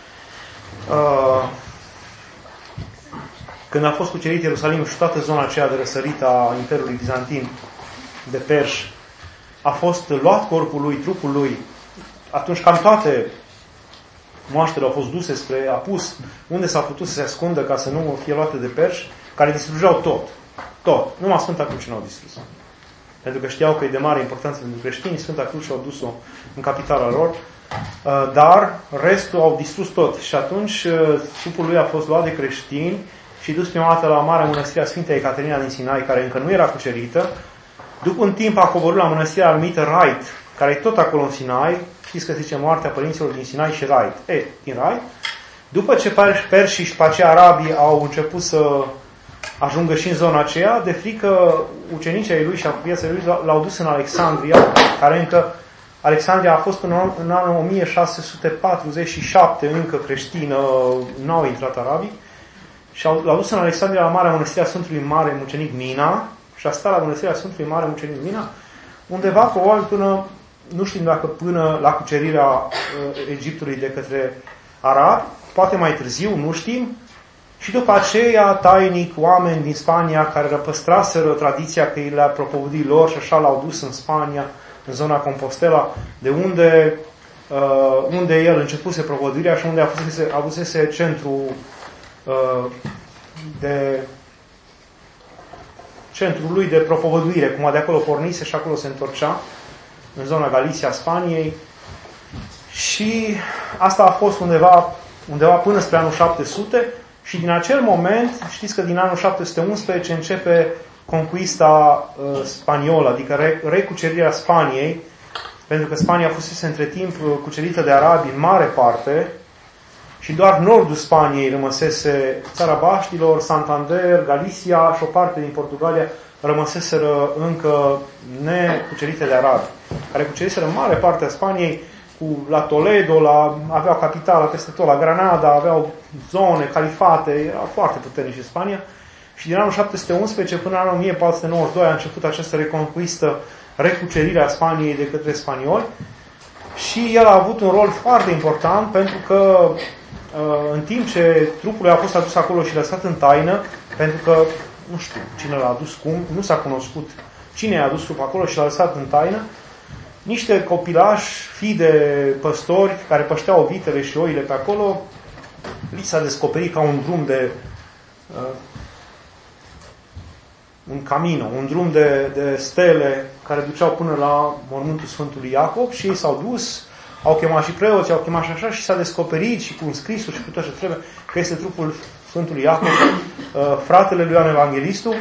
[SPEAKER 1] când a fost cucerit Ierusalim și toată zona aceea de răsărit a Imperiului Bizantin de perși, a fost luat corpul lui, trupul lui. Atunci cam toate moaștele au fost duse spre apus, unde s-a putut să se ascundă ca să nu fie luate de perși, care distrugeau tot. Tot. Numai Sfânta Cruce nu au distrus. Pentru că știau că e de mare importanță pentru creștini, Sfânta Cruce au dus-o în capitala lor, dar restul au distrus tot. Și atunci trupul lui a fost luat de creștini și dus prima dată la Marea Mănăstire a Sfintei Ecaterina din Sinai, care încă nu era cucerită. După un timp a coborât la mănăstirea anumită Rait, care e tot acolo în Sinai. Știți că zice moartea părinților din Sinai și Rait. E, din Rait. După ce persii și pe aceea arabii au început să ajungă și în zona aceea, de frică ucenicii ai lui și apropiații lui l-au dus în Alexandria, care încă Alexandria a fost până în anul o mie șase sute patruzeci și șapte încă creștină, n-au intrat arabii, și l-au dus în Alexandria la Marea Mănăstire a Sfântului Mare Mucenic Mina, și a stat la Mănăstirea Sfântului Mare Mucenic Mina, undeva probabil până, nu știm dacă până la cucerirea uh, Egiptului de către arabi, poate mai târziu, nu știm, și după aceea tainic oameni din Spania care răpăstraseră tradiția că le-a propovădit lor și așa l-au dus în Spania, în zona Compostela, de unde, uh, unde el începuse propovădirea și unde avusese, avusese centru uh, de centrul lui de propovăduire, cum de acolo pornise și acolo se întorcea, în zona Galicia, Spaniei. Și asta a fost undeva, undeva până spre anul șapte sute și din acel moment, știți că din anul șapte sute unsprezece începe conquista uh, spaniolă, adică re, recucerirea Spaniei, pentru că Spania fusese între timp cucerită de arabi în mare parte și doar nordul Spaniei rămăsese, țara Baștilor, Santander, Galicia și o parte din Portugalia rămăseseră încă necucerite de arabi, care cuceriseră mare parte a Spaniei, cu la Toledo, la, aveau capitala peste tot, la Granada, aveau zone, califate, era foarte puternic în Spania. Și din anul șapte sute unsprezece până în anul o mie patru sute nouăzeci și doi a început această reconquistă, recucerirea Spaniei de către spanioli și el a avut un rol foarte important pentru că în timp ce trupul a fost adus acolo și lăsat în taină, pentru că nu știu cine l-a adus cum, nu s-a cunoscut cine a adus trupul acolo și l-a lăsat în taină, niște copilași, fii de păstori care pășteau vitele și oile pe acolo, li s-a descoperit ca un drum de uh, un camino, un drum de, de stele care duceau până la mormântul Sfântului Iacob și ei s-au dus, au chemat și preoți, au chemat și așa și s-a descoperit și cu înscrisul și cu tot ce trebuie că este trupul Sfântului Iacob, uh, fratele lui Ioan Evanghelistul.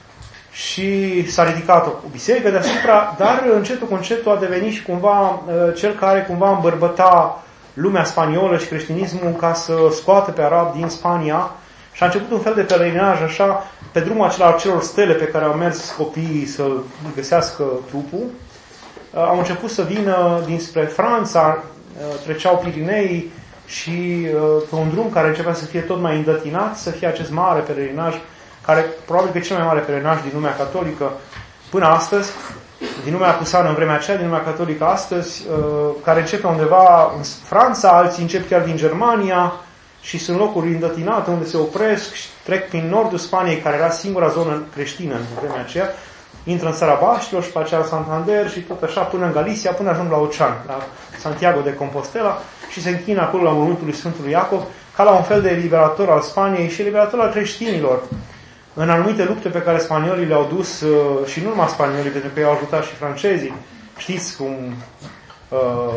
[SPEAKER 1] Și s-a ridicat o biserică deasupra, dar încetul cu încetul a devenit și cumva cel care cumva îmbărbăta lumea spaniolă și creștinismul ca să scoată pe arabi din Spania și a început un fel de pelerinaj așa pe drumul acela celor stele pe care au mers copiii să găsească trupul. Au început să vină dinspre Franța, treceau Pirinei și pe un drum care începea să fie tot mai îndătinat, să fie acest mare pelerinaj care probabil că e cel mai mare pelerinaj din lumea catolică până astăzi, din lumea apusană în vremea aceea, din lumea catolică astăzi, care începe undeva în Franța, alții încep chiar din Germania și sunt locuri îndătinate unde se opresc și trec prin nordul Spaniei, care era singura zonă creștină în vremea aceea, intră în țara Baștilor și pe aceea Santander și tot așa până în Galicia, până ajung la Ocean, la Santiago de Compostela și se închină acolo la mormântul lui Sfântului Iacob ca la un fel de liberator al Spaniei și liberator al creștinilor. În anumite lupte pe care spaniolii le-au dus, uh, și nu numai spaniolii, pentru că i-au ajutat și francezii, știți cum uh,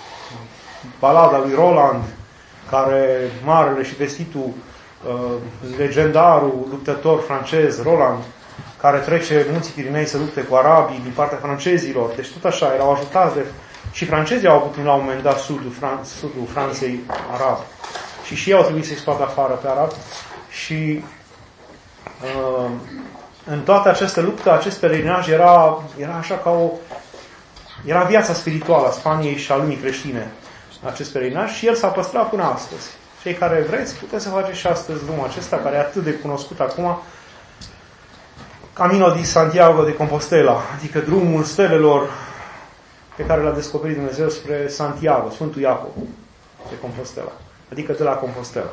[SPEAKER 1] balada lui Roland, care marele și vestitul uh, legendarul luptător francez Roland, care trece munții Pirinei să lupte cu arabii din partea francezilor. Deci tot așa, erau ajutați de... Și francezii au avut la un moment dat sudul, Fran... sudul Franței arab. Și și ei au trebuit să-i scoată afară pe arabi. Și uh, în toată această luptă, acest pelerinaj era, era așa ca o... Era viața spirituală a Spaniei și a lumii creștine, acest pelerinaj, și el s-a păstrat până astăzi. Cei care vreți, puteți să faceți și astăzi drumul acesta, care e atât de cunoscut acum, Camino di Santiago de Compostela, adică drumul stelelor pe care l-a descoperit Dumnezeu spre Santiago, Sfântul Iacob de Compostela, adică de la Compostela.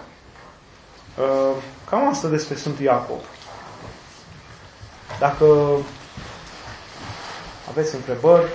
[SPEAKER 1] Cam asta despre Sfântul Iacob. Dacă aveți întrebări,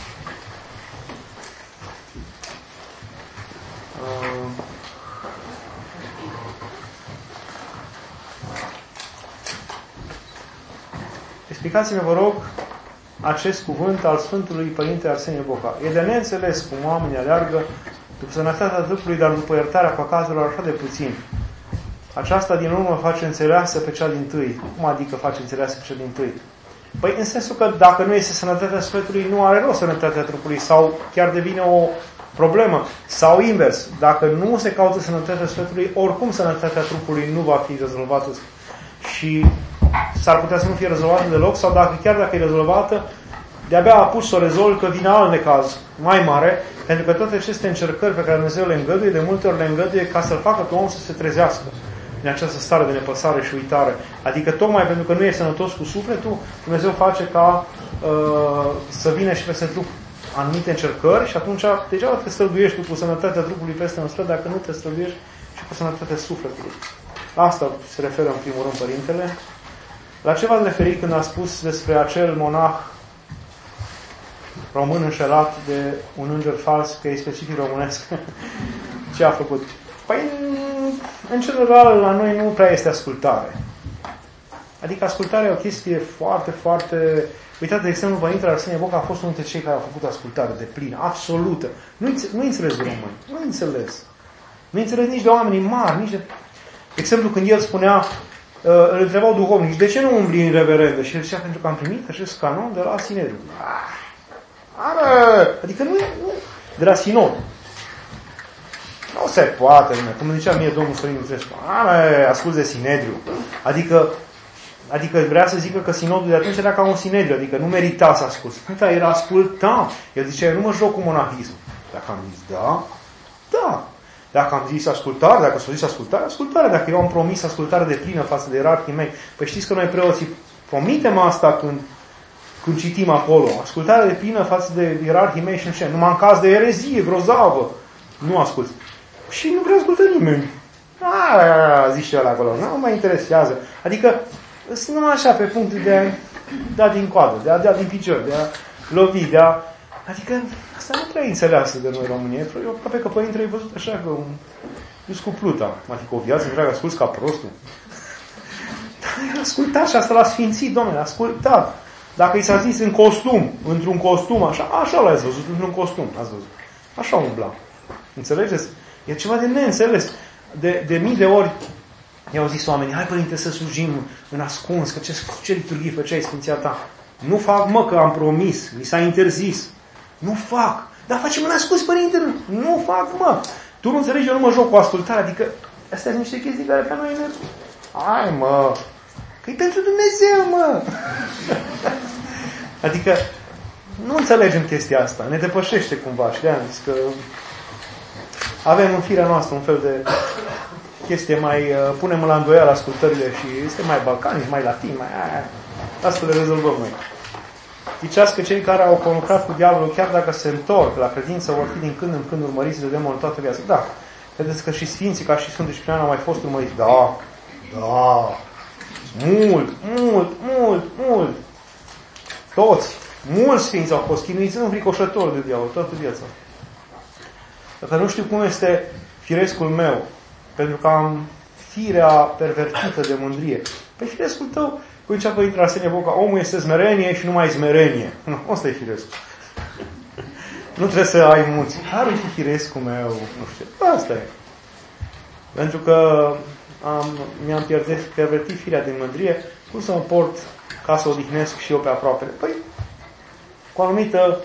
[SPEAKER 1] explicați-mi, vă rog, acest cuvânt al Sfântului Părinte Arsenie Boca. E de neînțeles cum oamenii aleargă după sănătatea trupului, dar după iertarea păcatelor așa de puțin. Aceasta din urmă face înțeleasă pe cea dintâi. Cum adică face înțeleasă pe cea dintâi? Păi în sensul că dacă nu este sănătatea sufletului, nu are rost sănătatea trupului sau chiar devine o problemă. Sau invers, dacă nu se caută sănătatea sufletului, oricum sănătatea trupului nu va fi rezolvată și s-ar putea să nu fie rezolvată deloc, sau dacă chiar dacă e rezolvată, de-abia a pus să o rezolv că vine alt necaz mai mare, pentru că toate aceste încercări pe care Dumnezeu le îngăduie, de multe ori le îngăduie ca să-l facă pe om să se trezească. în această stare de nepăsare și uitare. Adică tocmai pentru că nu e sănătos cu sufletul, Dumnezeu face ca uh, să vină și peste trup anumite încercări și atunci degeaba te străduiești tu cu sănătatea trupului peste noastră dacă nu te străduiești și cu sănătatea sufletului. La asta se referă în primul rând Părintele. La ce v-ați referit când a spus despre acel monah român înșelat de un înger fals, că e specific românesc? Ce a făcut? Păi, în general, la noi nu prea este ascultare. Adică ascultarea e o chestie foarte, foarte... Uitați, de exemplu, Părintele Arsenie Boc a fost unul dintre cei care au făcut ascultare de plină, absolută. Nu, nu înțeles de români, nu înțeles. Nu înțeles nici de oamenii mari, nici de... De exemplu, când el spunea, uh, îl întrebau duhovnici, de ce nu umbli în reverendă? Și el zicea, pentru că am primit acest canon de la Sinedriu. Ară! Adică nu, nu de la Sinod. Nu se poate, mă. Cum zicea mie domnul Sorin Mitrescu, ară, ascult de Sinedriu. Adică, adică vrea să zică că Sinodul de atunci era ca un Sinedriu, adică nu merita să asculți. Dar el asculta. El zicea, eu nu mă joc cu monahism. Dacă am zis da, da. Dacă am zis ascultare, dacă s-a zis ascultare, ascultare. Dacă eu am promis ascultare de plină față de ierarhii mei, păi știți că noi preoții promitem asta când, când citim acolo. Ascultare de plină față de ierarhii mei și nu știu. Numai în caz de erezie grozavă. Nu asculți. Și nu prea ascultă nimeni. Aaa, zice ăla acolo. Nu mă interesează. Adică sunt numai așa pe punct de a da din coadă, de a da din picior, de a lovi, de a... Adică asta nu prea înțeleasă de noi România. Eu aproape că Părintele ai văzut așa că un... dus cu pluta. Adică o viață întreagă asculți ca prostul. Dar el asculta și asta l-a sfințit, domnule, ascultat. Dacă i s-a zis în costum, într-un costum, așa, așa l-ați văzut, într-un costum, ați văzut. Așa umbla. Înțelegeți? E ceva de neînțeles. De, de mii de ori i-au zis oamenii, hai Părinte să slujim în ascuns, că ce, ce liturghie făceai Sfinția ta? Nu fac, mă, că am promis, mi s-a interzis. Nu fac. Dar facem în ascuns, Părinte. Nu fac, mă. Tu nu înțelegi, eu nu mă joc cu ascultarea. Adică, astea sunt niște chestii care pe noi ne... Hai, mă. Că-i pentru Dumnezeu, mă. Adică, nu înțelegem chestia asta. Ne depășește cumva. Și de-aia zis că avem în firea noastră un fel de chestie mai... Uh, punem la îndoială ascultările și este mai balcanic, mai latin, mai... Aia. Asta le rezolvăm noi. Ziceați că cei care au conlucrat cu diavolul, chiar dacă se întorc la credință, vor fi din când în când urmăriți de demonul toată viața. Da. Vedeți că și Sfinții, ca și Sfântul Ciprian, au mai fost urmăriți. Da. Da. Mult, mult, mult, mult. Toți. Mulți Sfinți au fost chinuiți în fricoșător de diavol toată viața. Dacă nu știu cum este firescul meu, pentru că am firea pervertită de mândrie. Păi firescul tău, cum zicea Părintele Arsenie Boca, omul este smerenie și numai smerenie. Nu, ăsta e firescul. Nu trebuie să ai mulți. Care e firescul meu? Nu știu. Asta e. Pentru că am, mi-am pierdut, pervertit firea din mândrie, cum să mă port ca să odihnesc și eu pe aproapele? Păi, cu o anumită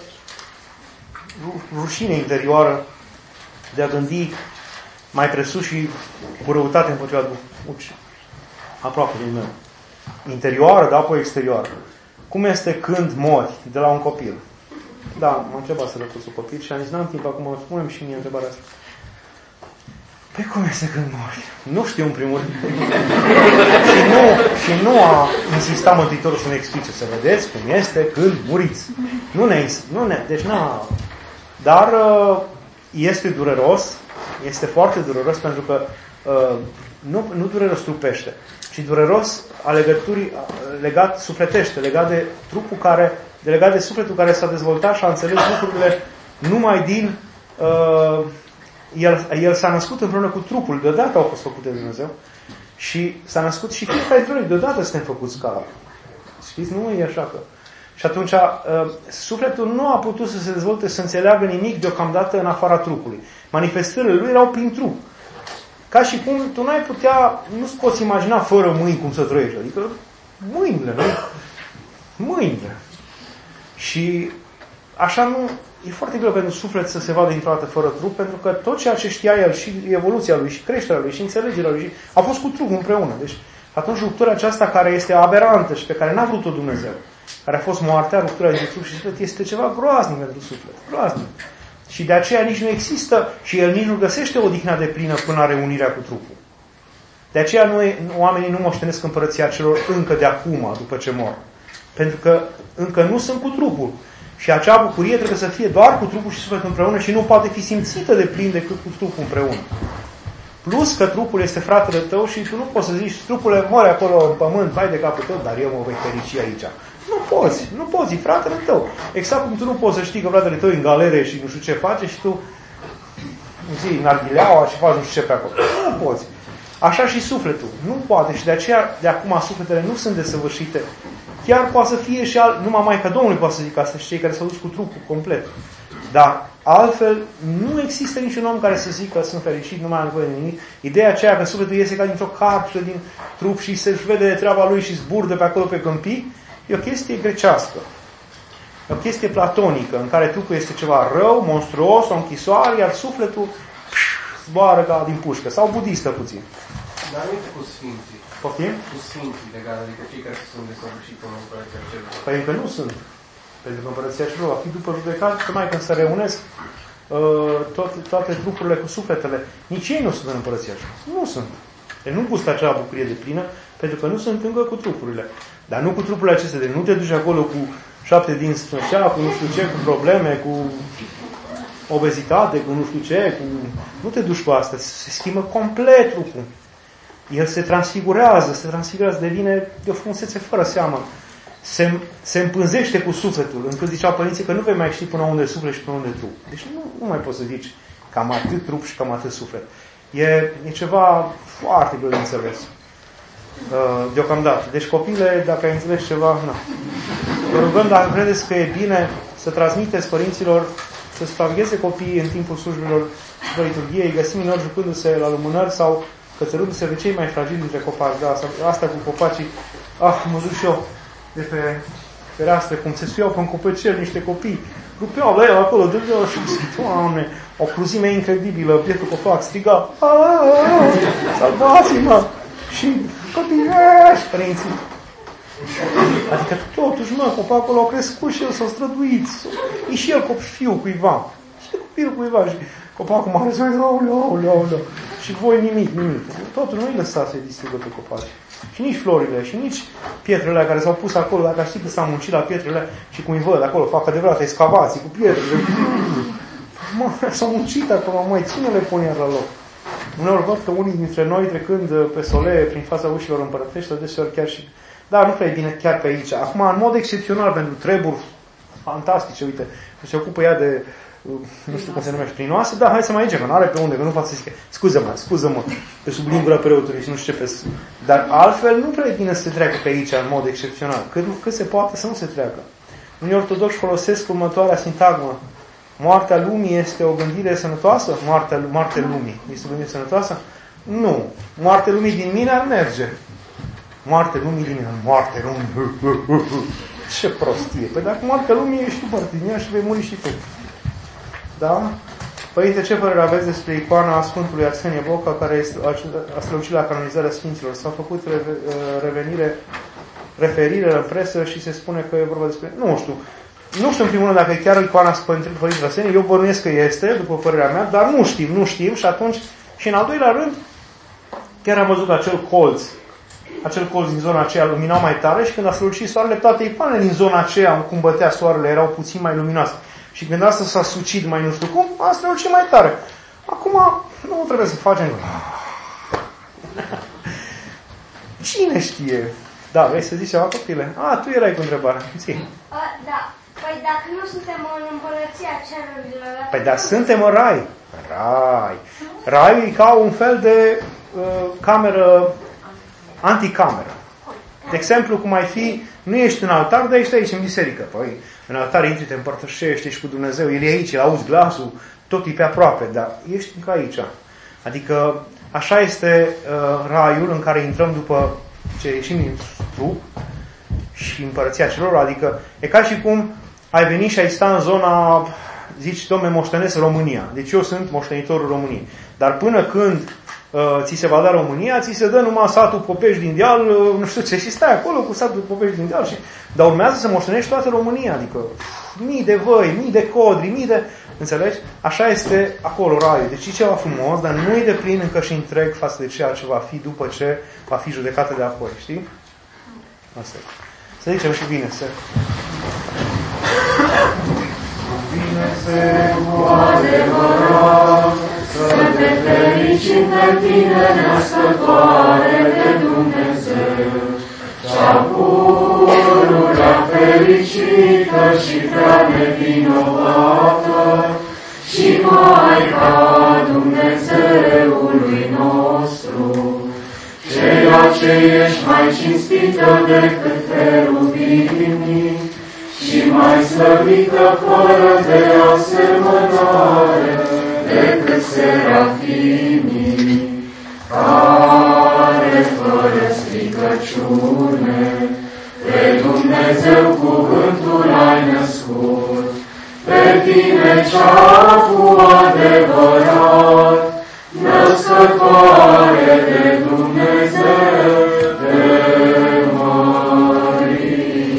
[SPEAKER 1] rușine interioară de a gândi mai presus și cu răutate împotriva aproape din meu. Interioară, dar apoi exterioară. Cum este când mori de la un copil? Da, m-a întrebat să răpus un copil și am zis, n-am timp acum, spune-mi și mie întrebarea asta. Păi cum este când mori? Nu știu în primul rând. și, nu, și nu a insistat Mântuitorul să ne explice, să vedeți cum este când muriți. Nu ne, nu ne deci n-a... Dar este dureros, este foarte dureros pentru că nu, nu dureros trupește, ci dureros a legăturii, legat sufletește, legat de trupul care, de legat de sufletul care s-a dezvoltat și a înțeles lucrurile numai din uh, el, el s-a născut împreună cu trupul, deodată au fost făcute de Dumnezeu și s-a născut și fiecare dintre noi, deodată suntem făcuți ca ala. Știți? Nu e așa că... Și atunci uh, sufletul nu a putut să se dezvolte, să înțeleagă nimic deocamdată în afara trupului. Manifestările lui erau prin trup. Ca și cum tu n-ai putea, nu-ți poți imagina fără mâini cum să trăiești. Adică mâinile, nu? Mâinile. Și așa nu... E foarte greu pentru suflet să se vadă dintr-o dată fără trup, pentru că tot ceea ce știa el, și evoluția lui, și creșterea lui, și înțelegerea lui, și a fost cu trupul împreună. Deci atunci ruptura aceasta care este aberantă și pe care n-a vrut-o Dumnezeu, care a fost moartea, ruptura dintre trup și suflet, este ceva groaznic pentru suflet. Groaznic. Și de aceea nici nu există și el nici nu găsește odihna de plină până la reunirea cu trupul. De aceea noi, oamenii nu moștenesc împărăția celor încă de acum, după ce mor. Pentru că încă nu sunt cu trupul. Și acea bucurie trebuie să fie doar cu trupul și sufletul împreună și nu poate fi simțită de plin decât cu trupul împreună. Plus că trupul este fratele tău și tu nu poți să zici, trupul mori acolo în pământ, vai de capul tău, dar eu mă voi ferici aici. Nu poți, nu poți, e fratele tău. Exact cum tu nu poți să știi că fratele tău e în galere și nu știu ce face și tu zi, în arghileaua și faci nu știu ce pe acolo. Nu poți. Așa și sufletul. Nu poate și de aceea de acum sufletele nu sunt desăvârșite. Chiar poate să fie și alt, numai Maica Domnului poate să zic asta și cei care s-au dus cu trupul complet. Dar altfel nu există niciun om care să zică că sunt fericit, nu mai am nevoie de nimic. Ideea aceea că sufletul iese ca dintr-o capsulă din trup și se vede de treaba lui și zburdă pe acolo pe câmpii, e o chestie grecească. E o chestie platonică, în care trupul este ceva rău, monstruos, o închisoare, iar sufletul pș, zboară ca din pușcă. Sau budistă puțin.
[SPEAKER 2] Dar nu cu sfinții.
[SPEAKER 1] Poftim?
[SPEAKER 2] Cu sfinții legat, adică cei care sunt desăvârșiți în Împărăția Cerului.
[SPEAKER 1] Păi încă nu sunt. Pentru că Împărăția Cerului va fi după judecată, tocmai când se reunesc uh, toate, toate trupurile cu sufletele. Nici ei nu sunt în Împărăția Cerului. Nu sunt. Deci nu gustă acea bucurie de plină, pentru că nu sunt încă cu trupurile. Dar nu cu trupurile acestea. Deci nu te duci acolo cu șapte dinți snăcea, cu nu știu ce, cu probleme, cu obezitate, cu nu știu ce, cu... Nu te duci cu asta. Se schimbă complet trupul. El se transfigurează, se transfigurează, devine de o frumusețe fără seamă. Se, se împânzește cu sufletul, încât ziceau părinții că nu vei mai ști până unde suflet și până unde trup. Deci nu, nu mai poți să zici cam atât trup și cam atât suflet. E, e ceva foarte greu de înțeles. Deocamdată. Deci copile, dacă ai înțeles ceva, nu. Vă rugăm, dacă credeți că e bine, să transmiteți părinților să supravegheze copiii în timpul slujbilor de liturghie, găsim uneori jucându-se la lumânări sau cățărându-se pe cei mai fragili dintre copaci. Da, asta cu copacii, ah, mă duc și eu de pe fereastră, cum se suiau pe-n copăcel niște copii, rupeau la el acolo, dădeau și Doamne, o cruzime incredibilă, bietul copac striga, salvați-mă! Și copiii, părinții. Adică totuși, mă, copacul a crescut și el s-a străduit. E și el fiul cuiva. Și copilul cuiva. Și copacul m-a răzut, aoleu, aoleu, aoleu. Și voi nimic, nimic. Totul nu-i lăsat să-i distrugă pe copaci. Și nici florile, și nici pietrele care s-au pus acolo, dacă știi că s-au muncit la pietrele și cum îi văd acolo, fac adevărate excavații cu pietrele. Mă, s-au muncit acolo, măi, cine le pune iar la loc? Uneori văd că unii dintre noi, trecând pe solee, prin fața ușilor împărătești, deseori chiar și... Dar nu prea e bine chiar pe aici. Acum, în mod excepțional, pentru treburi fantastice, uite, se ocupă ea de, nu știu cum se numește, prinoase, da, hai să mai mergem, că nu are pe unde, că nu fac să zică, scuză-mă, scuză-mă, pe sub lingura preotului și nu știu ce pe... Dar altfel nu prea e bine să se treacă pe aici, în mod excepțional. Cât, cât se poate să nu se treacă. Unii ortodoxi folosesc următoarea sintagmă. Moartea lumii este o gândire sănătoasă? Moartea, moartea lumii este o gândire sănătoasă? Nu. Moartea lumii din mine ar merge. Moartea lumii din mine. Moartea lumii. Ce prostie. Păi dacă moartea lumii ești tu parte din ea și vei muri și tu. Da? Părinte, ce părere aveți despre icoana Sfântului Arsenie Boca, care este, a strălucit la canonizarea Sfinților? S-a făcut revenire, referire în presă și se spune că e vorba despre... Nu știu. Nu știu în primul rând dacă e chiar icoana Sfântului Părinte Arsenie. Eu bănuiesc că este, după părerea mea, dar nu știm, nu știm și atunci... Și în al doilea rând, chiar am văzut acel colț. Acel colț din zona aceea lumina mai tare și când a strălucit soarele, toate icoanele din zona aceea, cum bătea soarele, erau puțin mai luminoase. Și când asta s-a sucit mai nu știu cum, a strălucit mai tare. Acum, nu trebuie să facem... Cine știe? Da, vrei să zici ceva, copile? A, tu erai cu întrebarea. Ții.
[SPEAKER 3] Da. Păi dacă nu suntem în împărăția cerurilor...
[SPEAKER 1] Păi dar suntem în rai. Rai. Raiul e ca un fel de uh, cameră, anticameră. De exemplu, cum ai fi, nu ești în altar, dar ești aici în biserică. Păi, în altar intri, te împărtășești, ești cu Dumnezeu, El e aici, auzi glasul, tot e pe aproape, dar ești încă aici. Adică, așa este uh, raiul în care intrăm după ce ieșim din trup și împărăția celor, adică e ca și cum ai venit și ai sta în zona, zici, dom'le, moștenesc România. Deci eu sunt moștenitorul României. Dar până când uh, ți se va da România, ți se dă numai satul Popești din deal, uh, nu știu ce, și stai acolo cu satul Popești din deal. Și... Dar urmează să moștenești toată România, adică mii de văi, mii de codri, mii de... Înțelegi? Așa este acolo raiul. Deci e ceva frumos, dar nu e de plin încă și întreg față de ceea ce va fi după ce va fi judecată de apoi. Știi? Asta e. Să zicem și bine să... Bine se cu adevărat, să te fericim pe tine, născătoare de Dumnezeu, cea pururea fericită și prea nevinovată, și Maica Dumnezeului nostru, ceea ce ești mai cinstită decât cherubimii și mai slăvită fără de asemănare decât serafimii, care fără stricăciune pe Dumnezeu cuvântul ai născut, pe tine cea cu adevărat, născătoare de Dumnezeu de mării.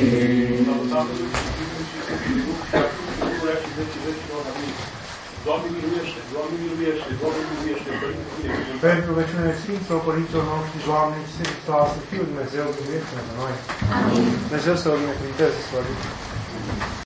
[SPEAKER 4] Doamne miluiește, Doamne miluiește, Doamne miluiește, Părinte miluiește.
[SPEAKER 1] Pentru rugăciunile Sfinților Părinților noștri, Doamne, Iisuse Hristos, să fiu Dumnezeu, miluiește-ne pe noi. Amin. Dumnezeu să o binecuvânteze, să o